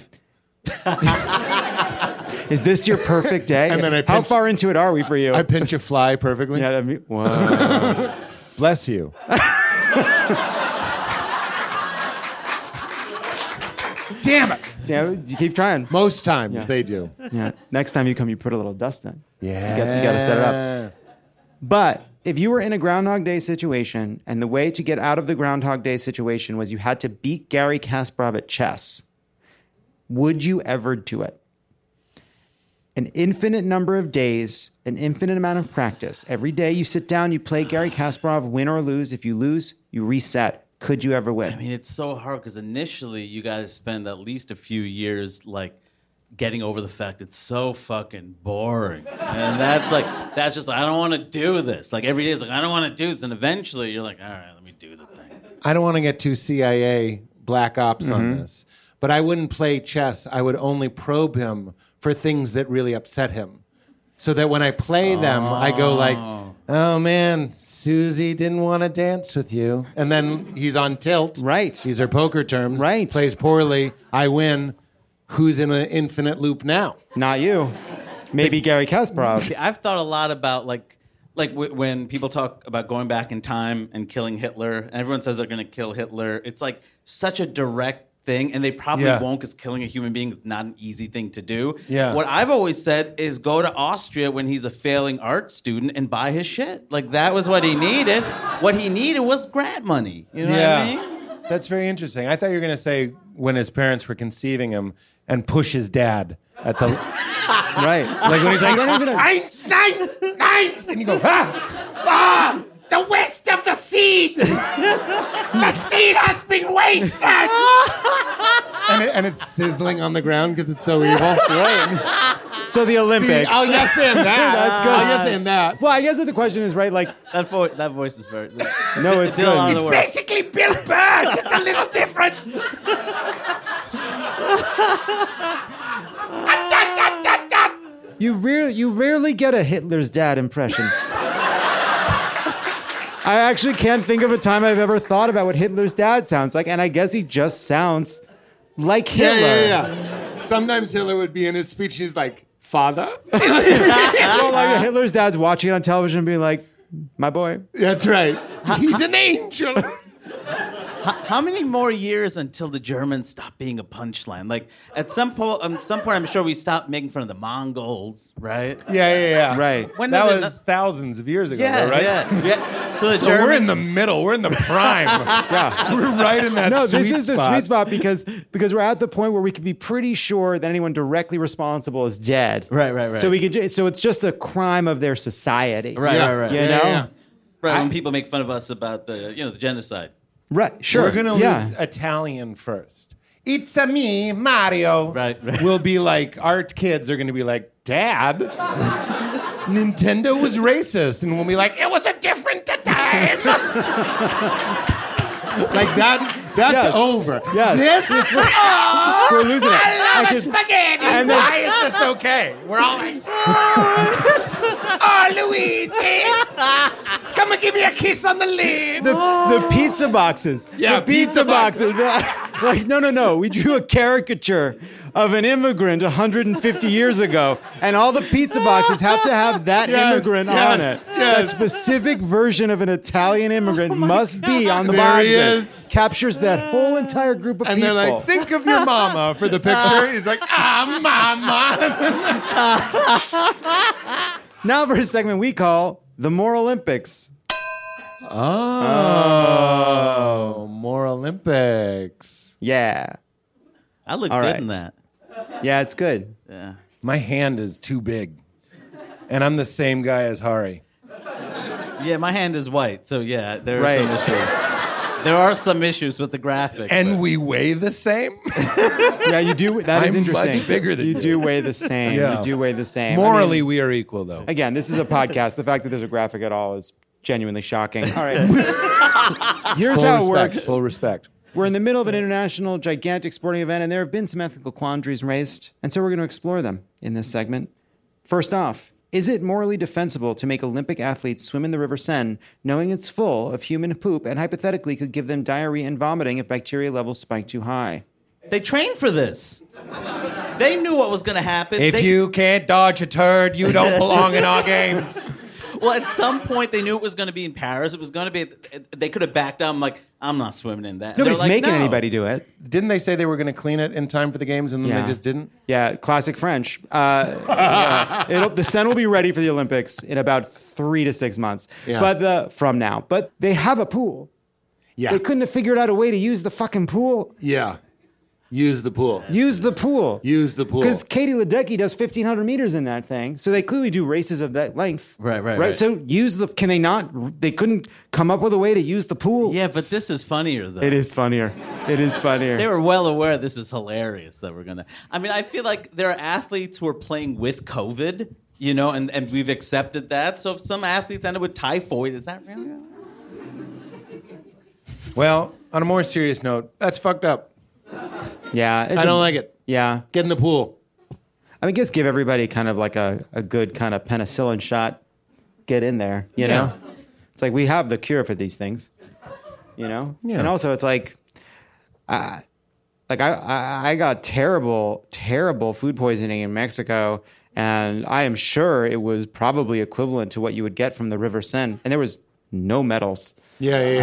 Speaker 1: Is this your perfect day?
Speaker 14: And then I
Speaker 1: How
Speaker 14: pinch-
Speaker 1: far into it are we for you?
Speaker 14: I pinch a fly perfectly.
Speaker 1: Yeah, that'd be, whoa.
Speaker 14: Bless you. Damn it.
Speaker 1: Damn it, you keep trying.
Speaker 14: Most times
Speaker 1: Yeah.
Speaker 14: they do.
Speaker 1: Yeah. Next time you come, you put a little dust in.
Speaker 14: Yeah.
Speaker 1: You got, you got to set it up. But if you were in a Groundhog Day situation, and the way to get out of the Groundhog Day situation was you had to beat Gary Kasparov at chess, would you ever do it? An infinite number of days, an infinite amount of practice. Every day you sit down, you play Gary Kasparov, win or lose. If you lose, you reset. Could you ever win?
Speaker 15: I mean, it's so hard because initially you got to spend at least a few years like getting over the fact it's so fucking boring, and that's like that's just like, I don't want to do this. Like every day is like I don't want to do this, and eventually you're like, all right, let me do the thing.
Speaker 14: I don't want to get too C I A black ops on
Speaker 1: Mm-hmm.
Speaker 14: this, but I wouldn't play chess. I would only probe him for things that really upset him, so that when I play them, I go like, "Oh man, Susie didn't want to dance with you," and then he's on tilt.
Speaker 1: Right.
Speaker 14: These are poker terms.
Speaker 1: Right.
Speaker 14: Plays poorly. I win. Who's in an infinite loop now?
Speaker 1: Not you. Maybe Gary Kasparov.
Speaker 15: I've thought a lot about like like w- when people talk about going back in time and killing Hitler, and everyone says they're going to kill Hitler. It's like such a direct thing, and they probably
Speaker 14: Yeah.
Speaker 15: won't because killing a human being is not an easy thing to do.
Speaker 14: Yeah.
Speaker 15: What I've always said is go to Austria when he's a failing art student and buy his shit. Like that was what he needed. What he needed was grant money. You know what I mean?
Speaker 14: That's very interesting. I thought you were going to say when his parents were conceiving him and push his dad at the
Speaker 1: Right.
Speaker 14: like when he's like,
Speaker 1: I don't even-
Speaker 14: Eins, nines, nines, and you go, ah, ah, the waste of the seed. The seed has been wasted. and, it, and it's sizzling on the ground because it's so evil.
Speaker 1: Right. So the Olympics.
Speaker 14: See, oh, yes, and that.
Speaker 1: That's good.
Speaker 14: Oh, yes, and that.
Speaker 1: Well, I guess the question is, right, like,
Speaker 15: That, vo- that voice is very.
Speaker 1: no, it's
Speaker 15: Did a lot
Speaker 1: good.
Speaker 15: of the work.
Speaker 14: Basically, Bill Burr, just a little different.
Speaker 1: You rarely, you rarely get a Hitler's dad impression. I actually can't think of a time I've ever thought about what Hitler's dad sounds like, and I guess he just sounds like Hitler.
Speaker 14: Yeah, yeah, yeah. Sometimes Hitler would be in his speech, he's like, father?
Speaker 1: Well, like Hitler's dad's watching it on television and being like, my boy.
Speaker 14: That's right. He's an angel.
Speaker 15: How, how many more years until the Germans stop being a punchline? Like at some point, um, some point, I'm sure we stop making fun of the Mongols, right?
Speaker 14: Yeah, yeah, yeah.
Speaker 1: Right.
Speaker 15: When
Speaker 14: that
Speaker 15: did
Speaker 14: was
Speaker 15: it-
Speaker 14: thousands of years ago,
Speaker 15: Yeah,
Speaker 14: though, right?
Speaker 15: yeah, yeah. So the
Speaker 14: So
Speaker 15: Germans.
Speaker 14: we're in the middle. We're in the prime.
Speaker 1: Yeah.
Speaker 14: We're right in that
Speaker 1: No,
Speaker 14: sweet
Speaker 1: this is the
Speaker 14: spot.
Speaker 1: sweet spot because because we're at the point where we can be pretty sure that anyone directly responsible is dead.
Speaker 15: Right, right, right.
Speaker 1: So we could ju- so it's just a crime of their society.
Speaker 15: Right,
Speaker 14: Yeah.
Speaker 15: right, right.
Speaker 1: You
Speaker 14: Yeah,
Speaker 1: know?
Speaker 14: yeah.
Speaker 15: Right, when people make fun of us about the, you know, the genocide.
Speaker 1: Right. Sure.
Speaker 14: We're gonna
Speaker 1: yeah.
Speaker 14: lose Italian first. It's a me, Mario.
Speaker 15: Right, right.
Speaker 14: We'll be like, our kids are gonna be like, Dad, Nintendo was racist, and we'll be like, it was a different time. Like that. That's
Speaker 1: Yes.
Speaker 14: over.
Speaker 1: Yes.
Speaker 14: This.
Speaker 1: We're losing it.
Speaker 14: I love
Speaker 1: I
Speaker 14: a
Speaker 1: could-
Speaker 14: spaghetti.
Speaker 1: and then-
Speaker 14: Why is this okay? We're all like, oh, Luigi, come and give me a kiss on the lips.
Speaker 1: The, the pizza boxes.
Speaker 14: Yeah,
Speaker 1: the pizza,
Speaker 14: pizza
Speaker 1: boxes. Like, no, no, no. We drew a caricature of an immigrant one hundred fifty years ago, and all the pizza boxes have to have that
Speaker 14: Yes,
Speaker 1: immigrant
Speaker 14: yes,
Speaker 1: on it. That
Speaker 14: yes.
Speaker 1: specific version of an Italian immigrant must be on the
Speaker 14: There he
Speaker 1: boxes.
Speaker 14: is.
Speaker 1: Captures that whole entire group of
Speaker 14: And
Speaker 1: people.
Speaker 14: they're like, think of your mama for the picture. He's like, ah, mama.
Speaker 1: Now for a segment we call the More Olympics.
Speaker 14: Oh, more Olympics.
Speaker 1: Yeah.
Speaker 15: I look
Speaker 1: All
Speaker 15: good
Speaker 1: right.
Speaker 15: in that.
Speaker 1: Yeah, it's good.
Speaker 15: Yeah.
Speaker 14: My hand is too big. And I'm the same guy as Hari.
Speaker 15: Yeah, my hand is white, so yeah, there are
Speaker 1: Right.
Speaker 15: some issues. There are some issues with the graphic.
Speaker 14: And
Speaker 15: but-
Speaker 14: we weigh the same?
Speaker 1: Yeah, you do. That is
Speaker 14: I'm
Speaker 1: interesting.
Speaker 14: much bigger than
Speaker 1: you.
Speaker 14: you.
Speaker 1: do weigh the same.
Speaker 14: Yeah.
Speaker 1: You do weigh the same.
Speaker 14: Morally,
Speaker 1: I mean,
Speaker 14: we are equal, though.
Speaker 1: again, this is a podcast. The fact that there's a graphic at all is genuinely shocking. All right. Here's
Speaker 14: Full
Speaker 1: how it
Speaker 14: respect,
Speaker 1: works.
Speaker 14: Full respect.
Speaker 1: We're in the middle of an international, gigantic sporting event, and there have been some ethical quandaries raised, and so we're going to explore them in this segment. First off, is it morally defensible to make Olympic athletes swim in the River Seine knowing it's full of human poop and hypothetically could give them diarrhea and vomiting if bacteria levels spike too high?
Speaker 15: They trained for this. They knew what was going to happen.
Speaker 14: If
Speaker 15: They-
Speaker 14: you can't dodge a turd, you don't belong in our games.
Speaker 15: Well, at some point they knew it was going to be in Paris. It was going to be. They could have backed out. I'm like, I'm not swimming in that. And
Speaker 1: Nobody's
Speaker 15: they're like,
Speaker 1: making
Speaker 15: no.
Speaker 1: anybody do it.
Speaker 14: Didn't they say they were going to clean it in time for the games and then
Speaker 1: Yeah.
Speaker 14: they just didn't?
Speaker 1: Yeah, classic French. Uh, yeah. It'll, the Seine will be ready for the Olympics in about three to six months.
Speaker 14: Yeah.
Speaker 1: But the from now. But they have a pool.
Speaker 14: Yeah.
Speaker 1: They couldn't have figured out a way to use the fucking pool.
Speaker 14: Yeah. Use the pool.
Speaker 1: Use the pool.
Speaker 14: Use the pool.
Speaker 1: Because Katie Ledecky does fifteen hundred meters in that thing, so they clearly do races of that length.
Speaker 15: Right, right,
Speaker 1: right.
Speaker 15: right.
Speaker 1: So use the. Can they not? They couldn't come up with a way to use the pool.
Speaker 15: Yeah, but this is funnier though.
Speaker 1: It is funnier. It is funnier.
Speaker 15: They were well aware this is hilarious that we're gonna. I mean, I feel like there are athletes who are playing with COVID, you know, and, and we've accepted that. So if some athletes end up with typhoid, is that really?
Speaker 14: Well, on a more serious note, that's fucked up.
Speaker 1: Yeah, it's
Speaker 14: I don't
Speaker 1: a-
Speaker 14: like it.
Speaker 1: Yeah,
Speaker 14: Get in the pool.
Speaker 1: I mean, just give everybody kind of like a, a good kind of penicillin shot. Get in there, you
Speaker 14: Yeah.
Speaker 1: know. It's like we have the cure for these things, you know.
Speaker 14: Yeah.
Speaker 1: And also, it's like, uh, like I, I I got terrible terrible food poisoning in Mexico, and I am sure it was probably equivalent to what you would get from the River Seine, and there was no medals.
Speaker 14: Yeah, yeah,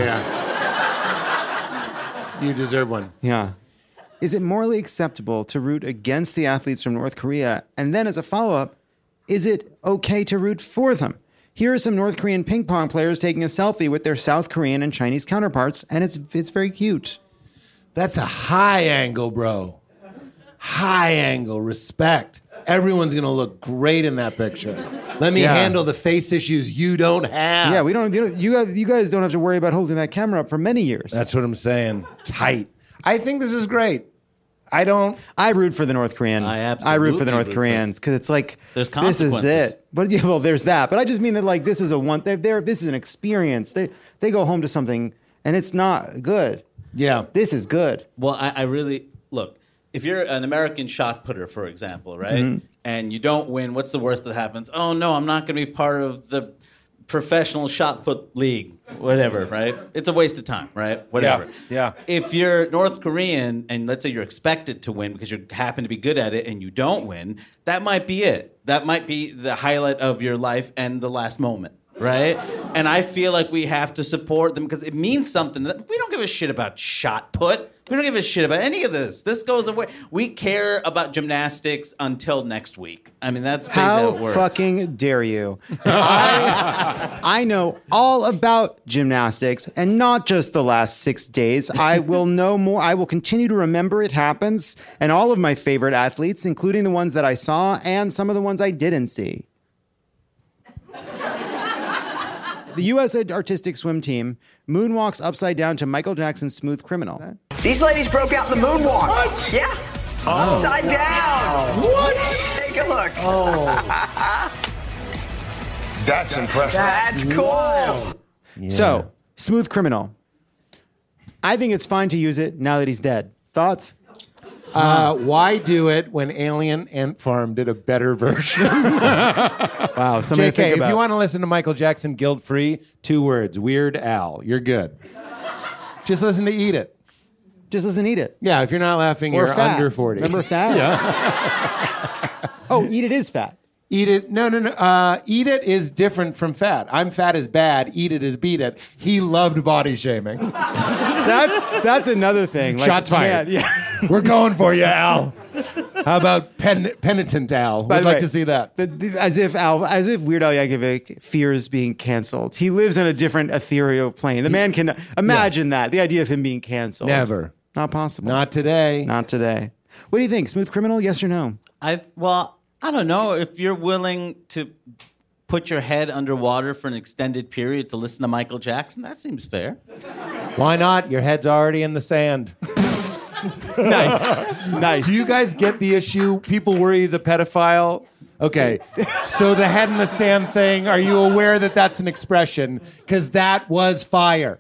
Speaker 14: yeah. You deserve one.
Speaker 1: Yeah. Is it morally acceptable to root against the athletes from North Korea? And then as a follow-up, is it okay to root for them? Here are some North Korean ping pong players taking a selfie with their South Korean and Chinese counterparts, and it's it's very cute.
Speaker 14: That's a high angle, bro. High angle. Respect. Everyone's going to look great in that picture. Let me
Speaker 1: Yeah.
Speaker 14: handle the face issues you don't have.
Speaker 1: Yeah, we don't. You, know, you guys, you guys don't have to worry about holding that camera up for many years.
Speaker 14: That's what I'm saying. Tight. I think this is great. I don't.
Speaker 1: I root for the North Korean.
Speaker 15: I
Speaker 1: I root for
Speaker 15: absolutely
Speaker 1: the North
Speaker 15: root for-
Speaker 1: Koreans because it's like
Speaker 15: There's
Speaker 1: this is
Speaker 15: consequences.
Speaker 1: it. But yeah, well, there's that. But I just mean that like this is a one. They're, they're this is an experience. They they go home to something and it's not good.
Speaker 14: Yeah.
Speaker 1: This is good.
Speaker 15: Well, I, I really look. If you're an American shot putter, for example, right,
Speaker 1: Mhm.
Speaker 15: and you don't win, what's the worst that happens? Oh no, I'm not going to be part of the professional shot put league, whatever, right? It's a waste of time, right? Whatever.
Speaker 14: Yeah.
Speaker 15: If you're North Korean and let's say you're expected to win because you happen to be good at it and you don't win, that might be it. That might be the highlight of your life and the last moment, right? And I feel like we have to support them because it means something. We don't give a shit about shot put. We don't give a shit about any of this. This goes away. We care about gymnastics until next week. I mean, that's basically how,
Speaker 1: How
Speaker 15: it works.
Speaker 1: fucking dare you? I, I know all about gymnastics and not just the last six days. I will know more. I will continue to remember it happens and all of my favorite athletes, including the ones that I saw and some of the ones I didn't see. The U S artistic swim team moonwalks upside down to Michael Jackson's Smooth Criminal.
Speaker 16: These ladies broke out the moonwalk. What? Yeah.
Speaker 1: Oh.
Speaker 16: Upside down.
Speaker 1: What?
Speaker 16: Take a look.
Speaker 1: Oh.
Speaker 16: That's impressive. That's cool.
Speaker 1: So, Smooth Criminal. I think it's fine to use it now that he's dead. Thoughts?
Speaker 14: Uh, why do it when Alien Ant Farm did a better version?
Speaker 1: Wow, something
Speaker 14: J
Speaker 1: to think
Speaker 14: K, if
Speaker 1: about.
Speaker 14: you want to listen to Michael Jackson guilt free, two words: Weird Al. You're good. Just listen to Eat It.
Speaker 1: Just listen to Eat It.
Speaker 14: Yeah, if you're not laughing,
Speaker 1: Or
Speaker 14: you're
Speaker 1: Fat.
Speaker 14: under forty.
Speaker 1: Remember Fat?
Speaker 14: Yeah.
Speaker 1: Oh, Eat It is fat.
Speaker 14: Eat It. No, no, no. Uh, Eat It is different from fat. I'm fat is bad. Eat It is beat it. He loved body shaming.
Speaker 1: That's that's another thing. Like,
Speaker 14: Shots fired.
Speaker 1: man, yeah.
Speaker 14: We're going for you, Al. How about pen, penitent Al?
Speaker 1: By
Speaker 14: We'd
Speaker 1: the
Speaker 14: like
Speaker 1: way,
Speaker 14: to see that.
Speaker 1: the- the- as if Al, as if Weird Al Yankovic fears being canceled. He lives in a different ethereal plane. The man can imagine that. The idea of him being canceled.
Speaker 14: Never.
Speaker 1: Not possible.
Speaker 14: Not today.
Speaker 1: Not today. What do you think? Smooth Criminal? Yes or no?
Speaker 15: I well, I don't know if you're willing to put your head underwater for an extended period to listen to Michael Jackson. That seems fair.
Speaker 14: Why not? Your head's already in the sand.
Speaker 1: Nice. Nice.
Speaker 14: Do you guys get the issue? People worry he's a pedophile. Okay. So the head in the sand thing, are you aware that that's an expression? Because that was fire.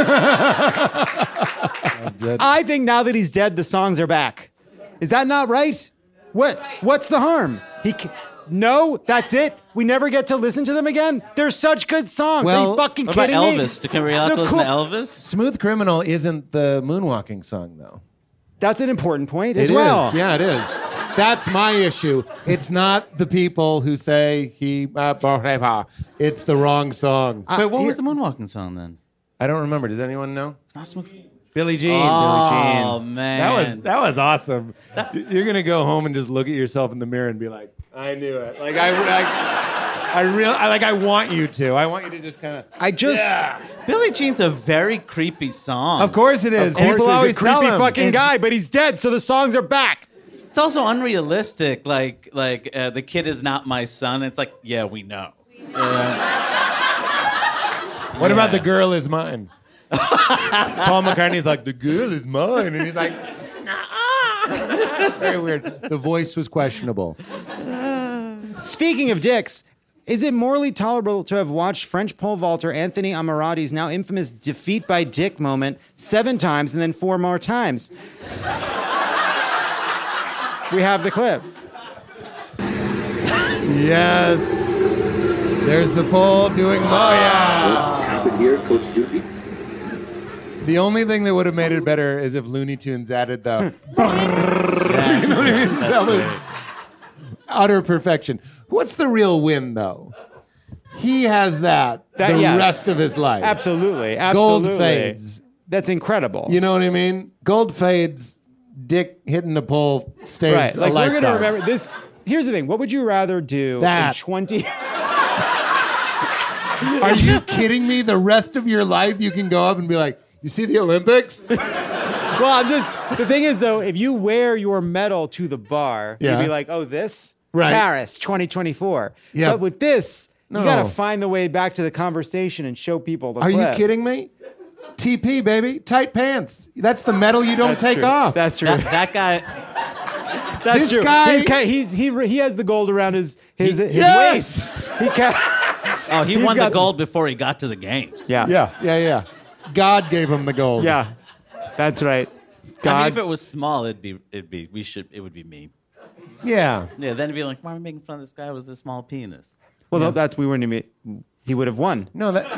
Speaker 1: I think now that he's dead, the songs are back. Is that not right? What? What's the harm? He ca- No, that's it. We never get to listen to them again. They're such good songs. Are you fucking
Speaker 15: what about
Speaker 1: kidding me?
Speaker 15: Elvis? Can we not
Speaker 1: The
Speaker 15: listen
Speaker 1: cool-
Speaker 15: to Elvis?
Speaker 14: Smooth Criminal isn't the moonwalking song, though.
Speaker 1: That's an important point as
Speaker 14: It
Speaker 1: well.
Speaker 14: is. Yeah, it is. That's my issue. It's not the people who say he. Uh, it's the wrong song.
Speaker 15: Wait, what was the moonwalking song then?
Speaker 14: I don't remember. Does anyone know?
Speaker 15: It's not Smooth.
Speaker 14: Billie Jean.
Speaker 15: Oh,
Speaker 14: Billie Jean.
Speaker 15: man.
Speaker 14: That was that was awesome. You're gonna go home and just look at yourself in the mirror and be like, I knew it. Like I, I, I real, I like. I want you to. I want you to just kind of.
Speaker 1: I just.
Speaker 14: Yeah.
Speaker 15: Billie Jean's a very creepy song.
Speaker 14: Of course it is.
Speaker 1: Of course,
Speaker 14: People
Speaker 1: he's a
Speaker 14: always tell
Speaker 1: creepy
Speaker 14: him.
Speaker 1: fucking
Speaker 14: It's-
Speaker 1: guy, but he's dead, so the songs are back.
Speaker 15: It's also unrealistic. Like, like uh, the kid is not my son. It's like, yeah, we know. Uh,
Speaker 14: What
Speaker 15: Yeah.
Speaker 14: about the girl is mine? Paul McCartney's like, the girl is mine, and he's like, nah. Very weird. The voice was questionable.
Speaker 1: Speaking of dicks, is it morally tolerable to have watched French pole vaulter Anthony Amarati's now infamous defeat by dick moment seven times and then four more times? We have the clip.
Speaker 14: Yes. There's the pole doing Moya.
Speaker 17: Happen here, Coach Doopy.
Speaker 14: The only thing that would have made it better is if Looney Tunes added the.
Speaker 15: That's,
Speaker 14: You know what I mean?
Speaker 15: that's
Speaker 14: That was
Speaker 15: great.
Speaker 14: utter perfection. What's the real win, though? He has that,
Speaker 1: That-
Speaker 14: the
Speaker 1: yeah.
Speaker 14: rest of his life.
Speaker 1: Absolutely.
Speaker 14: Gold
Speaker 1: Absolutely.
Speaker 14: fades.
Speaker 1: That's incredible.
Speaker 14: You know what I mean? Gold fades. Dick hitting the pole stays
Speaker 1: Right.
Speaker 14: a
Speaker 1: Like, we're
Speaker 14: lifetime.
Speaker 1: going to remember this. Here's the thing. What would you rather do
Speaker 14: That.
Speaker 1: in twenty...
Speaker 14: Are you kidding me? The rest of your life, you can go up and be like, you see the Olympics?
Speaker 1: Well, I'm just... The thing is, though, if you wear your medal to the bar,
Speaker 14: Yeah.
Speaker 1: you'd be like, oh, this?
Speaker 14: Right.
Speaker 1: Paris, twenty twenty-four.
Speaker 14: Yeah.
Speaker 1: But with this,
Speaker 14: No.
Speaker 1: you got to find the way back to the conversation and show people the
Speaker 14: Are
Speaker 1: clip.
Speaker 14: you kidding me? T P, baby. Tight pants. That's the medal you don't
Speaker 1: That's
Speaker 14: take
Speaker 1: true.
Speaker 14: off.
Speaker 1: That's true.
Speaker 15: That, that guy.
Speaker 1: That's
Speaker 14: This
Speaker 1: true.
Speaker 14: guy-
Speaker 1: He ca- he's, he, he has the gold around his, his, his
Speaker 14: Yes!
Speaker 1: waist. He ca-
Speaker 15: Oh, he
Speaker 1: He's
Speaker 15: won the
Speaker 1: got-
Speaker 15: gold before he got to the games.
Speaker 1: yeah.
Speaker 14: Yeah, yeah, yeah. God gave him the gold.
Speaker 1: Yeah. That's right.
Speaker 15: I mean,
Speaker 1: God.
Speaker 15: if it was small, it'd be, it'd be, we should, it would be me.
Speaker 14: Yeah.
Speaker 15: Yeah, then it'd be like, why are we making fun of this guy with a small penis?
Speaker 1: well, that's, we wouldn't even, he would have won.
Speaker 14: No, that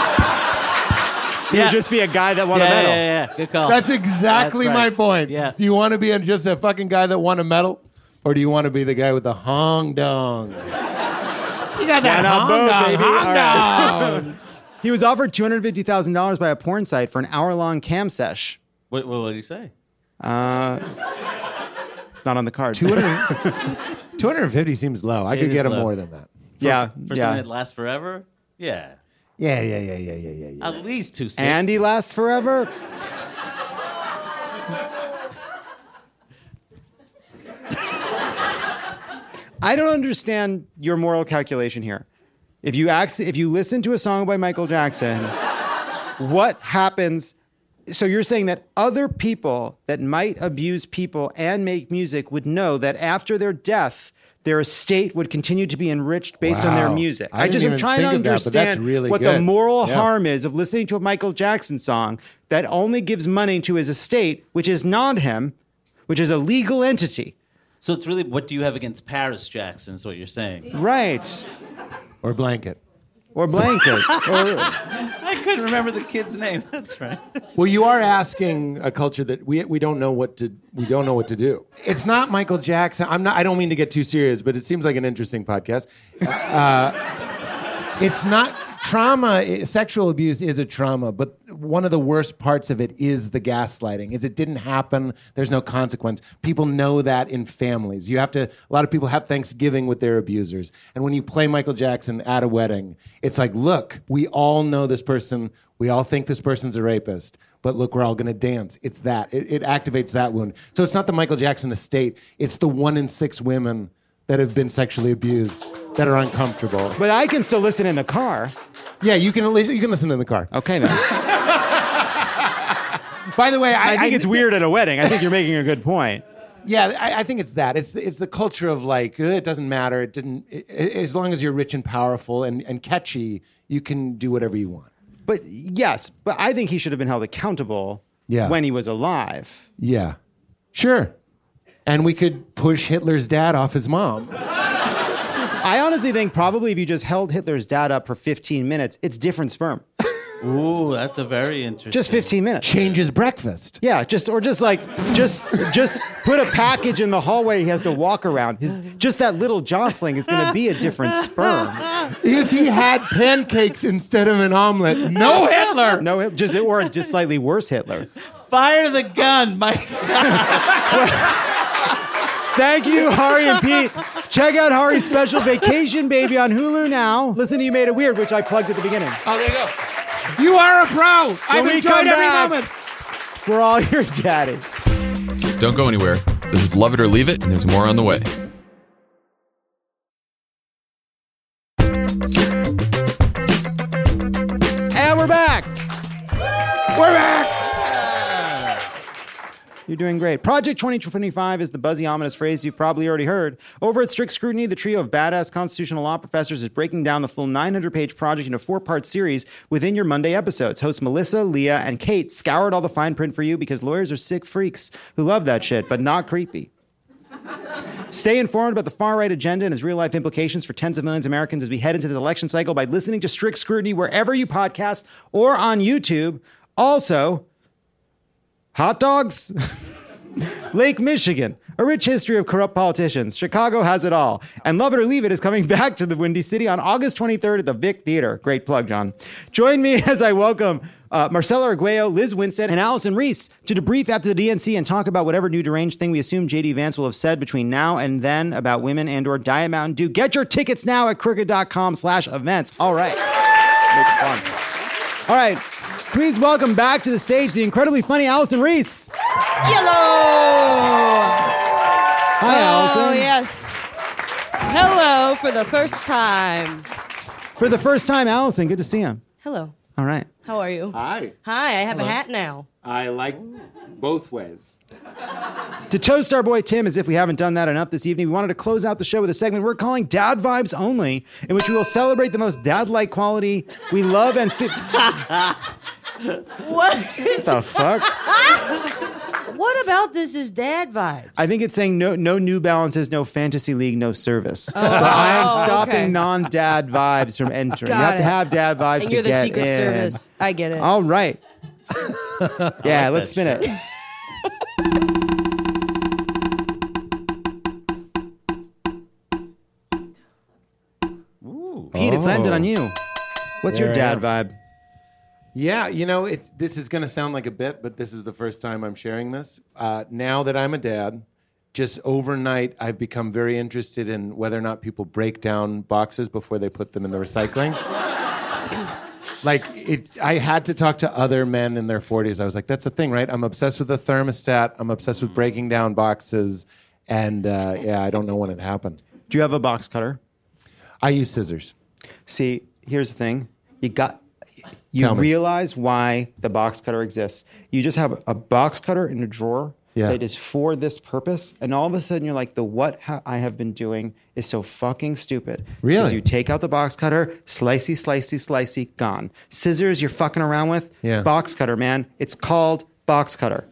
Speaker 1: He
Speaker 15: Yeah.
Speaker 1: would just be a guy that won
Speaker 15: yeah,
Speaker 1: a medal.
Speaker 15: yeah, yeah, yeah. Good call.
Speaker 14: that's exactly
Speaker 15: That's
Speaker 14: my
Speaker 15: right.
Speaker 14: point.
Speaker 15: Yeah.
Speaker 14: Do you want to be a, just a fucking guy that won a medal? Or do you want to be the guy with the hong dong? You got that
Speaker 1: Why not
Speaker 14: hong
Speaker 1: both,
Speaker 14: dong,
Speaker 1: baby?
Speaker 14: hong
Speaker 1: All right.
Speaker 14: dong.
Speaker 1: He was offered two hundred fifty thousand dollars by a porn site for an hour-long cam sesh.
Speaker 15: What, what did he say?
Speaker 1: Uh, it's not on the card.
Speaker 14: two hundred fifty seems low. I
Speaker 15: It
Speaker 14: could
Speaker 15: is
Speaker 14: get him
Speaker 15: low.
Speaker 14: more than that.
Speaker 1: yeah,
Speaker 15: For
Speaker 1: yeah.
Speaker 15: something that lasts forever? Yeah.
Speaker 14: Yeah, yeah, yeah, yeah, yeah, yeah. yeah.
Speaker 15: At least two sixty.
Speaker 1: And he lasts forever. I don't understand your moral calculation here. If you act, if you listen to a song by Michael Jackson, what happens? So you're saying that other people that might abuse people and make music would know that after their death, their estate would continue to be enriched based on their
Speaker 14: Wow.
Speaker 1: music.
Speaker 14: I
Speaker 1: I, just
Speaker 14: didn't
Speaker 1: am
Speaker 14: even
Speaker 1: trying to
Speaker 14: think of that, but that's
Speaker 1: understand
Speaker 14: really
Speaker 1: what the
Speaker 14: good.
Speaker 1: moral
Speaker 14: Yeah.
Speaker 1: harm is of listening to a Michael Jackson song that only gives money to his estate, which is not him, which is a legal entity.
Speaker 15: So it's really, what do you have against Paris Jackson is what you're saying.
Speaker 1: Right.
Speaker 14: Or blanket.
Speaker 1: Or blanket. or,
Speaker 15: I couldn't remember the kid's name. That's right.
Speaker 14: Well, you are asking a culture that we we don't know what to we don't know what to do. It's not Michael Jackson. I'm not. I don't mean to get too serious, but it seems like an interesting podcast. Uh, it's not trauma. Sexual abuse is a trauma, but one of the worst parts of it is the gaslighting. Is it didn't happen. There's no consequence. People know that in families. You have to. A lot of people have Thanksgiving with their abusers, and when you play Michael Jackson at a wedding, it's like, look, we all know this person. We all think this person's a rapist, but look, we're all going to dance. It's that. It, it activates that wound. So it's not the Michael Jackson estate. It's the one in six women that have been sexually abused that are uncomfortable.
Speaker 1: but I can still listen in the car.
Speaker 14: Yeah, you can at least you can listen in the car.
Speaker 1: Okay, then.
Speaker 14: By the way, I,
Speaker 1: I think
Speaker 14: I,
Speaker 1: it's weird at a wedding. I think you're making a good point.
Speaker 14: Yeah, I, I think it's that. It's the, it's the culture of like, uh, it doesn't matter. It didn't. It, as long as you're rich and powerful and, and catchy, you can do whatever you want.
Speaker 1: But yes, but I think he should have been held accountable
Speaker 14: Yeah.
Speaker 1: when he was alive.
Speaker 14: Yeah, sure. And we could push Hitler's dad off his mom.
Speaker 1: I honestly think probably if you just held Hitler's dad up for fifteen minutes, it's different sperm.
Speaker 15: Ooh, that's a very interesting.
Speaker 1: Just fifteen minutes.
Speaker 14: Changes breakfast.
Speaker 1: Yeah, just or just like just just put a package in the hallway he has to walk around. His, just that little jostling is going to be a different sperm.
Speaker 14: If he had pancakes instead of an omelet, no Hitler.
Speaker 1: No, just or just slightly worse Hitler.
Speaker 15: Fire the gun, Mike.
Speaker 1: Thank you, Hari and Pete. Check out Hari's special Vacation Baby on Hulu now. Listen to You Made It Weird, which I plugged at the beginning.
Speaker 14: Oh, there you go. You are a pro.
Speaker 1: When
Speaker 14: I've
Speaker 1: we
Speaker 14: enjoyed
Speaker 1: come
Speaker 14: every
Speaker 1: back,
Speaker 14: moment.
Speaker 1: we're all here chatting.
Speaker 11: Don't go anywhere. This is Love It or Leave It, and there's more on the way.
Speaker 1: And we're back.
Speaker 14: We're back.
Speaker 1: You're doing great. Project twenty twenty-five is the buzzy, ominous phrase you've probably already heard. Over at Strict Scrutiny, the trio of badass constitutional law professors is breaking down the full nine hundred page project in a four-part series within your Monday episodes. Hosts Melissa, Leah, and Kate scoured all the fine print for you because lawyers are sick freaks who love that shit, but not creepy. Stay informed about the far-right agenda and its real-life implications for tens of millions of Americans as we head into this election cycle by listening to Strict Scrutiny wherever you podcast or on YouTube. Also, hot dogs? Lake Michigan, a rich history of corrupt politicians. Chicago has it all. And Love It or Leave It is coming back to the Windy City on August twenty-third at the Vic Theater. Great plug, John. Join me as I welcome uh, Marcella Arguello, Liz Winstead, and Allison Reese to debrief after the D N C and talk about whatever new deranged thing we assume J D Vance will have said between now and then about women and or Diet Mountain Dew. Get your tickets now at crooked.com slash events. All right. Make it fun. All right. Please welcome back to the stage the incredibly funny Allison Reese.
Speaker 17: Hello.
Speaker 1: Hi, Allison.
Speaker 17: Oh, yes. Hello for the first time.
Speaker 1: For the first time, Allison. Good to see you.
Speaker 17: Hello.
Speaker 1: All right.
Speaker 17: How are you?
Speaker 1: Hi.
Speaker 17: Hi, I have
Speaker 1: Hello.
Speaker 17: a hat now.
Speaker 1: I like both ways. To toast our boy Tim, as if we haven't done that enough this evening, we wanted to close out the show with a segment we're calling Dad Vibes Only, in which we will celebrate the most dad-like quality we love and see.
Speaker 17: What?
Speaker 1: What the fuck?
Speaker 17: What about this is dad vibes?
Speaker 1: I think it's saying no, no New Balances, no Fantasy League, no service.
Speaker 17: Oh,
Speaker 1: so I am
Speaker 17: oh,
Speaker 1: stopping
Speaker 17: okay.
Speaker 1: non-dad vibes from entering.
Speaker 17: Got
Speaker 1: you have
Speaker 17: it.
Speaker 1: to have dad vibes
Speaker 17: And
Speaker 1: to
Speaker 17: you're the
Speaker 1: get
Speaker 17: Secret
Speaker 1: in.
Speaker 17: Service. I get it.
Speaker 1: All right. Yeah,
Speaker 15: like
Speaker 1: let's spin
Speaker 15: that
Speaker 1: it. Pete, it's landed on you. What's your
Speaker 14: There I
Speaker 1: dad vibe?
Speaker 14: Yeah, you know, it's this is going to sound like a bit, but this is the first time I'm sharing this. Uh, now that I'm a dad, just overnight, I've become very interested in whether or not people break down boxes before they put them in the recycling. Like, it, I had to talk to other men in their forties. I was like, that's the thing, right? I'm obsessed with the thermostat. I'm obsessed with breaking down boxes. And, uh, yeah, I don't know when it happened.
Speaker 1: Do you have a box cutter?
Speaker 14: I use scissors.
Speaker 1: See, here's the thing. You got... You
Speaker 14: Tell me.
Speaker 1: realize why the box cutter exists. You just have a box cutter in a drawer
Speaker 14: Yeah.
Speaker 1: that is for this purpose, and all of a sudden you're like, the what ha- I have been doing is so fucking stupid.
Speaker 14: Really?
Speaker 1: Because you take out the box cutter, slicey, slicey, slicey, gone. Scissors you're fucking around with,
Speaker 14: Yeah.
Speaker 1: box cutter, man. It's called box cutter.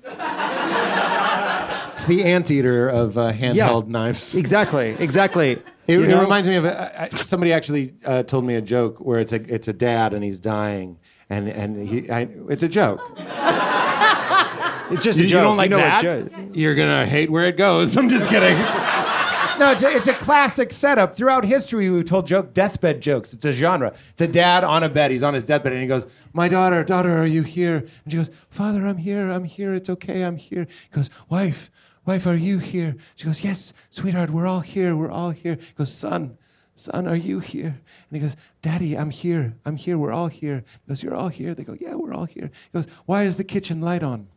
Speaker 14: It's the anteater of uh, handheld knives.
Speaker 1: Exactly, exactly.
Speaker 14: It,
Speaker 1: You
Speaker 14: it
Speaker 1: know?
Speaker 14: reminds me of a, I, somebody actually uh, told me a joke where it's a it's a dad and he's dying and and he I, it's a joke.
Speaker 1: It's just
Speaker 14: you,
Speaker 1: a joke.
Speaker 14: You don't like
Speaker 1: you know
Speaker 14: that?
Speaker 1: What,
Speaker 14: You're gonna hate where it goes. I'm just kidding. No, it's a, it's a classic setup. Throughout history, we've told joke deathbed jokes. It's a genre. It's a dad on a bed. He's on his deathbed, and he goes, "My daughter, daughter, are you here?" And she goes, "Father, I'm here. I'm here. It's okay. I'm here." He goes, "Wife, wife, are you here?" She goes, "Yes, sweetheart. We're all here. We're all here." He goes, "Son, son, are you here?" And he goes, "Daddy, I'm here. I'm here. We're all here." He goes, "You're all here?" They go, "Yeah, we're all here." He goes, "Why is the kitchen light on?"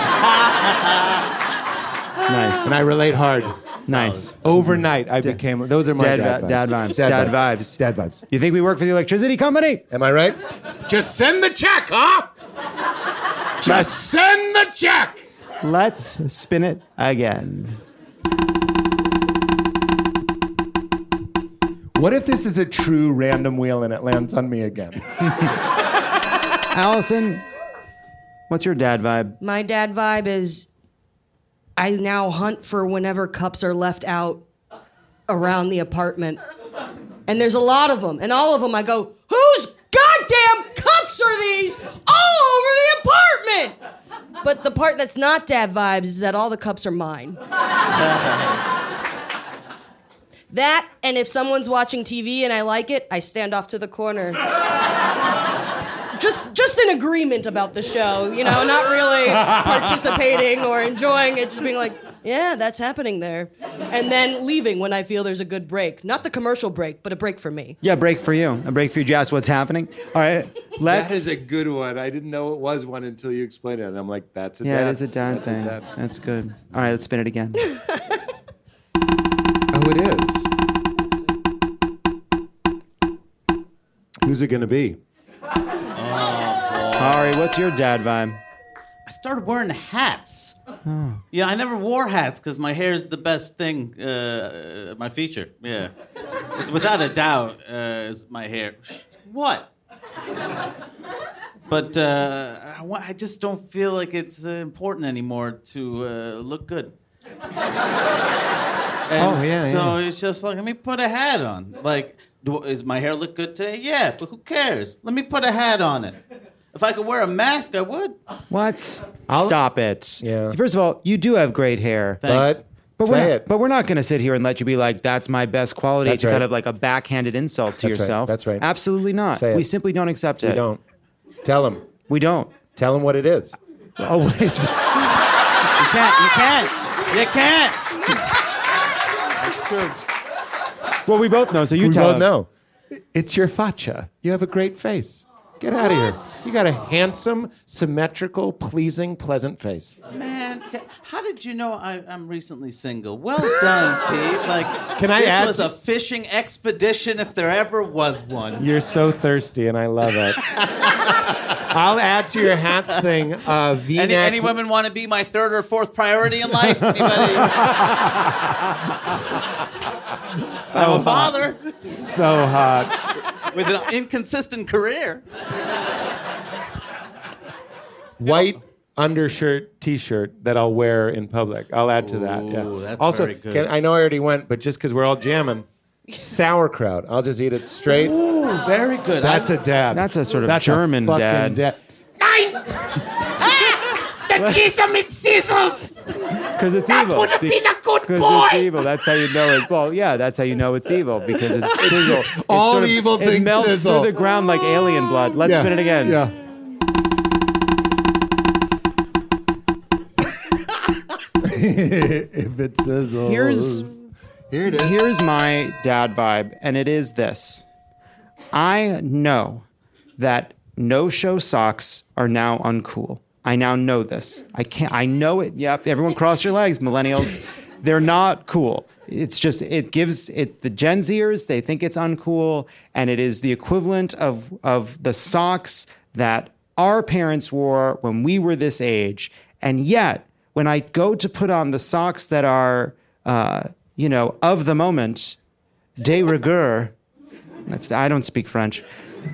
Speaker 1: Nice.
Speaker 14: And I relate hard.
Speaker 1: Nice.
Speaker 14: Overnight, I became. Those are my
Speaker 1: Dad,
Speaker 14: dad,
Speaker 1: vi-
Speaker 14: vibes.
Speaker 1: dad vibes. Dad vibes.
Speaker 14: Dad vibes.
Speaker 1: You think we work for the electricity company?
Speaker 14: Am I right? Just send the check, huh? Just send the check.
Speaker 1: Let's spin it again.
Speaker 14: What if this is a true random wheel and it lands on me again?
Speaker 1: Allison, what's your dad vibe?
Speaker 17: My dad vibe is I now hunt for whenever cups are left out around the apartment. And there's a lot of them. And all of them I go, whose goddamn cups are these all over the apartment? But the part that's not dad vibes is that all the cups are mine. That, and if someone's watching T V and I like it, I stand off to the corner. Just just in agreement about the show, you know, not really participating or enjoying it, just being like, yeah, that's happening there. And then leaving when I feel there's a good break. Not the commercial break, but a break for me.
Speaker 1: Yeah, break for you. A break for you, Jazz. What's happening? All right, let's.
Speaker 14: That is a good one. I didn't know it was one until you explained it. And I'm like, that's a
Speaker 1: yeah,
Speaker 14: dad.
Speaker 1: it is a dad
Speaker 14: That's
Speaker 1: thing.
Speaker 14: A dad.
Speaker 1: That's good. All right, let's spin it again.
Speaker 14: Oh, it is. Who's it going to be?
Speaker 1: Ari, what's your dad vibe?
Speaker 15: I started wearing hats.
Speaker 1: Oh.
Speaker 15: Yeah, I never wore hats because my hair is the best thing, uh, my feature. Yeah. It's without a doubt uh, is my hair. What? But uh, I, wa- I just don't feel like it's uh, important anymore to uh, look good. And
Speaker 14: Oh, yeah,
Speaker 15: So
Speaker 14: yeah.
Speaker 15: it's just like, let me put a hat on. Like, do, is my hair look good today? Yeah, but who cares? Let me put a hat on it. If I could wear a mask, I would.
Speaker 1: What? Stop it.
Speaker 14: Yeah.
Speaker 1: First of all, you do have great hair.
Speaker 15: Thanks.
Speaker 14: But,
Speaker 1: But we're
Speaker 14: say
Speaker 1: not,
Speaker 14: it.
Speaker 1: but we're not going to sit here and let you be like, that's my best quality
Speaker 14: That's
Speaker 1: to
Speaker 14: right.
Speaker 1: kind of like a backhanded insult to
Speaker 14: That's right.
Speaker 1: yourself.
Speaker 14: That's right.
Speaker 1: Absolutely not.
Speaker 14: Say it.
Speaker 1: We simply don't accept it.
Speaker 14: We don't. Tell him.
Speaker 1: We don't.
Speaker 14: Tell him what it is.
Speaker 1: Always.
Speaker 15: You can't. You can't. You can't. That's true.
Speaker 1: Well, we both know, so you
Speaker 14: we
Speaker 1: tell
Speaker 14: both
Speaker 1: him.
Speaker 14: know. It's your facha. You have a great face. Get out of here. You got a handsome, symmetrical, pleasing, pleasant face.
Speaker 15: Man, how did you know I, I'm recently single? Well done, Pete. Like,
Speaker 14: Can I
Speaker 15: this
Speaker 14: add
Speaker 15: was
Speaker 14: to-
Speaker 15: a fishing expedition if there ever was one.
Speaker 14: You're so thirsty, and I love it. I'll add to your hats thing uh, V-neck.
Speaker 15: Any, any women want to be my third or fourth priority in life? Anybody?
Speaker 14: So
Speaker 15: I'm a
Speaker 14: hot.
Speaker 15: father
Speaker 14: So hot.
Speaker 15: with an inconsistent career.
Speaker 14: White undershirt, t-shirt that I'll wear in public. I'll add to that. Yeah.
Speaker 15: Ooh, that's
Speaker 14: also,
Speaker 15: very good.
Speaker 14: Can, I know I already went, but just because we're all jamming, sauerkraut. I'll just eat it straight.
Speaker 15: Ooh, very good.
Speaker 14: That's
Speaker 15: I-
Speaker 14: a dad.
Speaker 1: That's a sort of
Speaker 14: That's
Speaker 1: German
Speaker 14: a fucking
Speaker 1: dad.
Speaker 14: dad.
Speaker 6: Nein! The cheese mit Sizzles!
Speaker 1: Because it's
Speaker 6: That
Speaker 1: evil.
Speaker 6: would have
Speaker 1: Be-
Speaker 6: been a good
Speaker 1: Because
Speaker 6: boy!
Speaker 1: it's evil. That's how you know it. Well, yeah, that's how you know it's evil because it's sizzle. It's
Speaker 14: All
Speaker 1: sort of-
Speaker 14: evil
Speaker 1: It
Speaker 14: things
Speaker 1: melts
Speaker 14: sizzle.
Speaker 1: through the ground like alien blood. Let's
Speaker 14: Yeah.
Speaker 1: spin it again.
Speaker 14: Yeah. If it sizzles.
Speaker 1: Here's
Speaker 14: Here it is.
Speaker 1: Here's my dad vibe, and it is this. I know that no-show socks are now uncool. I now know this. I can't. I know it. Yep. Everyone, cross your legs, millennials. They're not cool. It's just it gives it the Gen Zers. They think it's uncool, and it is the equivalent of of the socks that our parents wore when we were this age. And yet, when I go to put on the socks that are, uh, you know, of the moment, de rigueur. That's I don't speak French.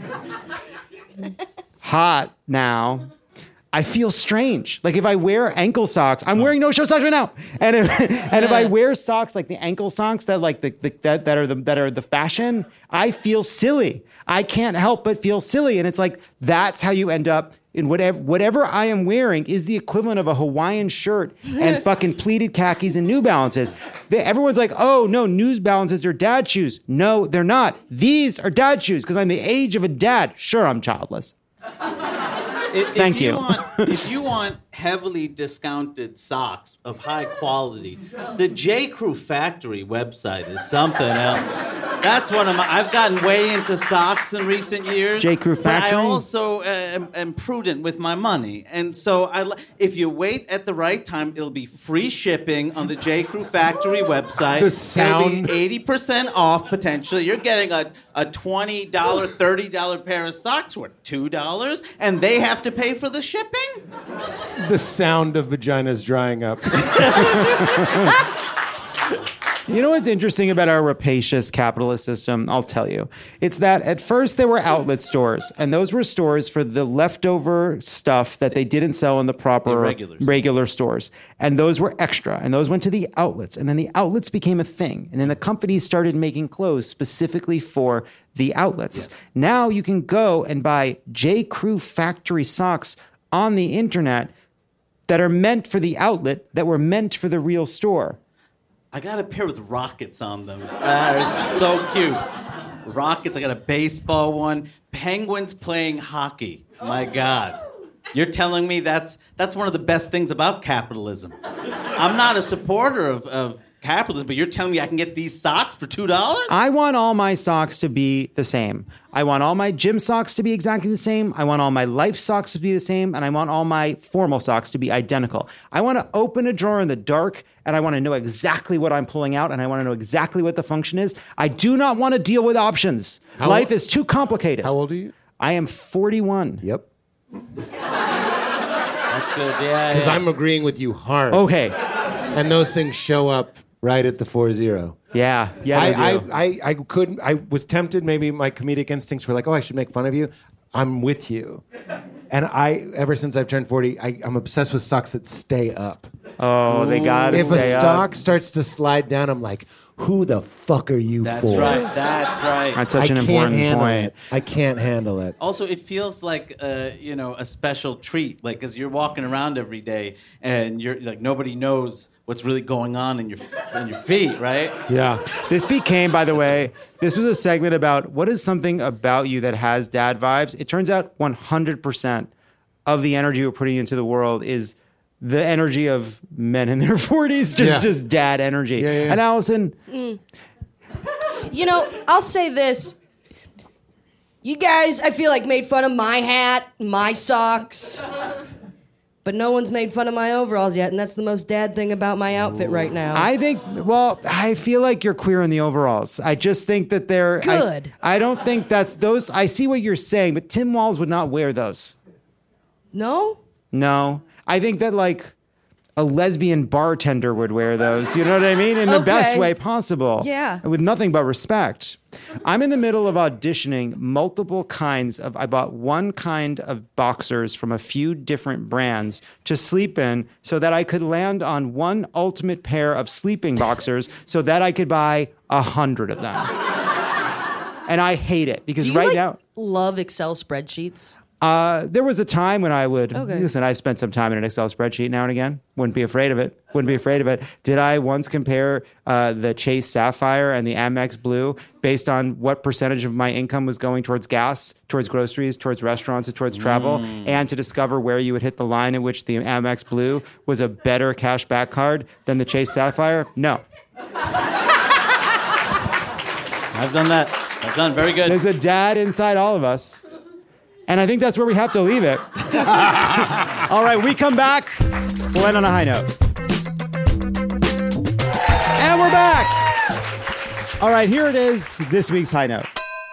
Speaker 1: Hot now. I feel strange. Like if I wear ankle socks, I'm wearing no-show socks right now. And if and if I wear socks like the ankle socks that like the, the that, that are the that are the fashion, I feel silly. I can't help but feel silly. And it's like that's how you end up in whatever whatever I am wearing is the equivalent of a Hawaiian shirt and fucking pleated khakis and New Balances. They, everyone's like, oh no, New Balances are dad shoes. No, they're not. These are dad shoes because I'm the age of a dad. Sure, I'm childless.
Speaker 15: If,
Speaker 1: Thank
Speaker 15: if you.
Speaker 1: you.
Speaker 15: Want, if you want heavily discounted socks of high quality, the J. Crew Factory website is something else. That's one of my. I've gotten way into socks in recent years.
Speaker 1: J. Crew Factory?
Speaker 15: But I also uh, am, am prudent with my money, and so I. li- If you wait at the right time, it'll be free shipping on the J. Crew Factory website.
Speaker 14: The sound-
Speaker 15: It'll be eighty percent off potentially. You're getting a a twenty dollar, thirty dollar pair of socks worth two dollars, and they have to pay for the shipping.
Speaker 14: The sound of vaginas drying up.
Speaker 1: You know what's interesting about our rapacious capitalist system? I'll tell you. It's that at first there were outlet stores, and those were stores for the leftover stuff that they didn't sell in the proper
Speaker 15: Irregulars.
Speaker 1: regular stores. And those were extra, and those went to the outlets. And then the outlets became a thing. And then the companies started making clothes specifically for the outlets. Now you can go and buy J. Crew Factory socks on the internet that are meant for the outlet, that were meant for the real store.
Speaker 15: I got a pair with rockets on them. Uh, it's so cute. Rockets. I got a baseball one. Penguins playing hockey. My God. You're telling me that's that's one of the best things about capitalism. I'm not a supporter of, of capitalism, but you're telling me I can get these socks for two dollars?
Speaker 1: I want all my socks to be the same. I want all my gym socks to be exactly the same. I want all my life socks to be the same. And I want all my formal socks to be identical. I want to open a drawer in the dark and I want to know exactly what I'm pulling out and I want to know exactly what the function is. I do not want to deal with options.
Speaker 14: How
Speaker 1: Life
Speaker 14: old-
Speaker 1: is too complicated.
Speaker 14: How old are you?
Speaker 1: I am forty-one.
Speaker 14: Yep.
Speaker 15: That's good. Yeah.
Speaker 14: Because
Speaker 15: yeah.
Speaker 14: I'm agreeing with you hard.
Speaker 1: Okay.
Speaker 14: And those things show up right at the four zero.
Speaker 1: Yeah. Yeah.
Speaker 14: I,
Speaker 1: they
Speaker 14: I,
Speaker 1: do.
Speaker 14: I, I couldn't. I was tempted. Maybe my comedic instincts were like, "Oh, I should make fun of you." I'm with you. And I, ever since I've turned forty, I, I'm obsessed with socks that stay up.
Speaker 1: Oh, they gotta
Speaker 14: If
Speaker 1: stay
Speaker 14: a
Speaker 1: up.
Speaker 14: stock starts to slide down, I'm like, "Who the fuck are you
Speaker 15: That's
Speaker 14: for?"
Speaker 15: right. That's right.
Speaker 1: That's such
Speaker 14: I
Speaker 1: an
Speaker 14: can't
Speaker 1: important
Speaker 14: handle
Speaker 1: point.
Speaker 14: it. I can't handle it.
Speaker 15: Also, it feels like uh, you know a special treat, like because you're walking around every day and you're like nobody knows what's really going on in your in your feet, right?
Speaker 1: Yeah. This became, by the way, this was a segment about what is something about you that has dad vibes. It turns out one hundred percent of the energy we're putting into the world is the energy of men in their forties, just,
Speaker 14: Yeah.
Speaker 1: just dad energy.
Speaker 14: Yeah, yeah, yeah.
Speaker 1: And Allison,
Speaker 17: Mm. You know, I'll say this. You guys, I feel like, made fun of my hat, my socks. But no one's made fun of my overalls yet, and that's the most dad thing about my outfit right now.
Speaker 1: I think, well, I feel like you're queer in the overalls. I just think that they're... I-
Speaker 17: Good.
Speaker 1: I, don't think that's those... I see what you're saying, but Tim Walz would not wear those.
Speaker 17: No?
Speaker 1: No. I think that, like, a lesbian bartender would wear those. You know what I mean? In the best
Speaker 17: Okay.
Speaker 1: way possible.
Speaker 17: Yeah.
Speaker 1: With nothing but respect. I'm in the middle of auditioning multiple kinds of... I bought one kind of boxers from a few different brands to sleep in so that I could land on one ultimate pair of sleeping boxers so that I could buy a hundred of them. And I hate it because
Speaker 17: Do you,
Speaker 1: right
Speaker 17: like,
Speaker 1: now...
Speaker 17: love Excel spreadsheets?
Speaker 1: Uh, there was a time when I would
Speaker 17: Okay.
Speaker 1: listen. I've spent some time in an Excel spreadsheet now and again. Wouldn't be afraid of it. Wouldn't be afraid of it. Did I once compare uh, the Chase Sapphire and the Amex Blue based on what percentage of my income was going towards gas, towards groceries, towards restaurants, and towards travel, and to discover where you would hit the line in which the Amex Blue was a better cash back card than the Chase Sapphire? No.
Speaker 15: I've done that. I've done very good.
Speaker 1: There's a dad inside all of us. And I think that's where we have to leave it. All right, we come back. We'll end on a high note. And we're back. All right, here it is, this week's high note.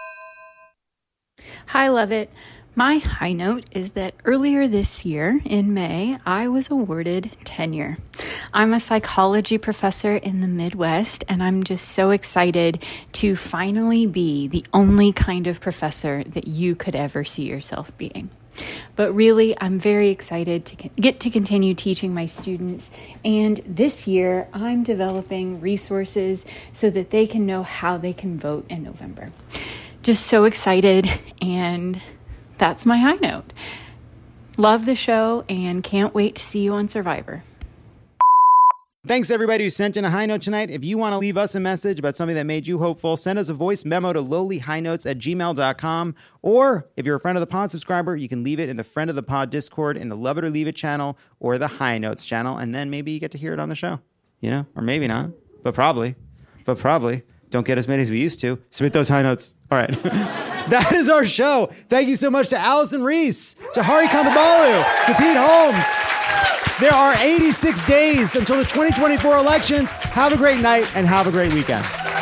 Speaker 18: Hi, Levitt. My high note is that earlier this year, in May, I was awarded tenure. I'm a psychology professor in the Midwest, and I'm just so excited to finally be the only kind of professor that you could ever see yourself being. But really, I'm very excited to get to continue teaching my students, and this year, I'm developing resources so that they can know how they can vote in November. Just so excited, and that's my high note. Love the show and can't wait to see you on Survivor.
Speaker 1: Thanks, everybody who sent in a high note tonight. If you want to leave us a message about something that made you hopeful, send us a voice memo to lowly high notes at gmail dot com. Or if you're a friend of the pod subscriber, you can leave it in the Friend of the Pod Discord, in the Love It or Leave It channel, or the High Notes channel, and then maybe you get to hear it on the show. You know? Or maybe not. But probably. But probably. Don't get as many as we used to. Submit those high notes. All right. That is our show. Thank you so much to Allison Reese, to Hari Kondabolu, to Pete Holmes. There are eighty-six days until the twenty twenty-four elections. Have a great night and have a great weekend.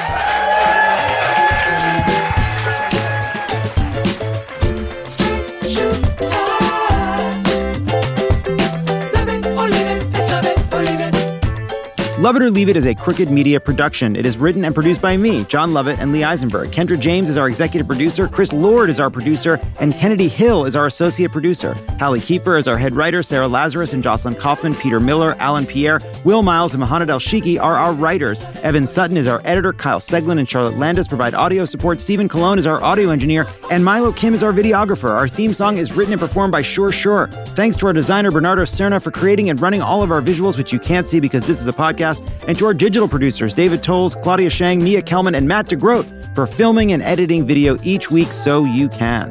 Speaker 1: Love It or Leave It is a Crooked Media production. It is written and produced by me, John Lovett, and Lee Eisenberg. Kendra James is our executive producer, Chris Lord is our producer, and Kennedy Hill is our associate producer. Hallie Kiefer is our head writer, Sarah Lazarus and Jocelyn Kaufman, Peter Miller, Alan Pierre, Will Miles, and Mohamed El Shiki are our writers. Evan Sutton is our editor, Kyle Seglin and Charlotte Landis provide audio support, Stephen Colon is our audio engineer, and Milo Kim is our videographer. Our theme song is written and performed by Sure Sure. Thanks to our designer, Bernardo Serna, for creating and running all of our visuals, which you can't see because this is a podcast. And to our digital producers, David Tolles, Claudia Shang, Mia Kelman, and Matt DeGroat for filming and editing video each week so you can.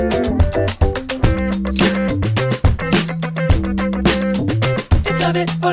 Speaker 6: It's Love It or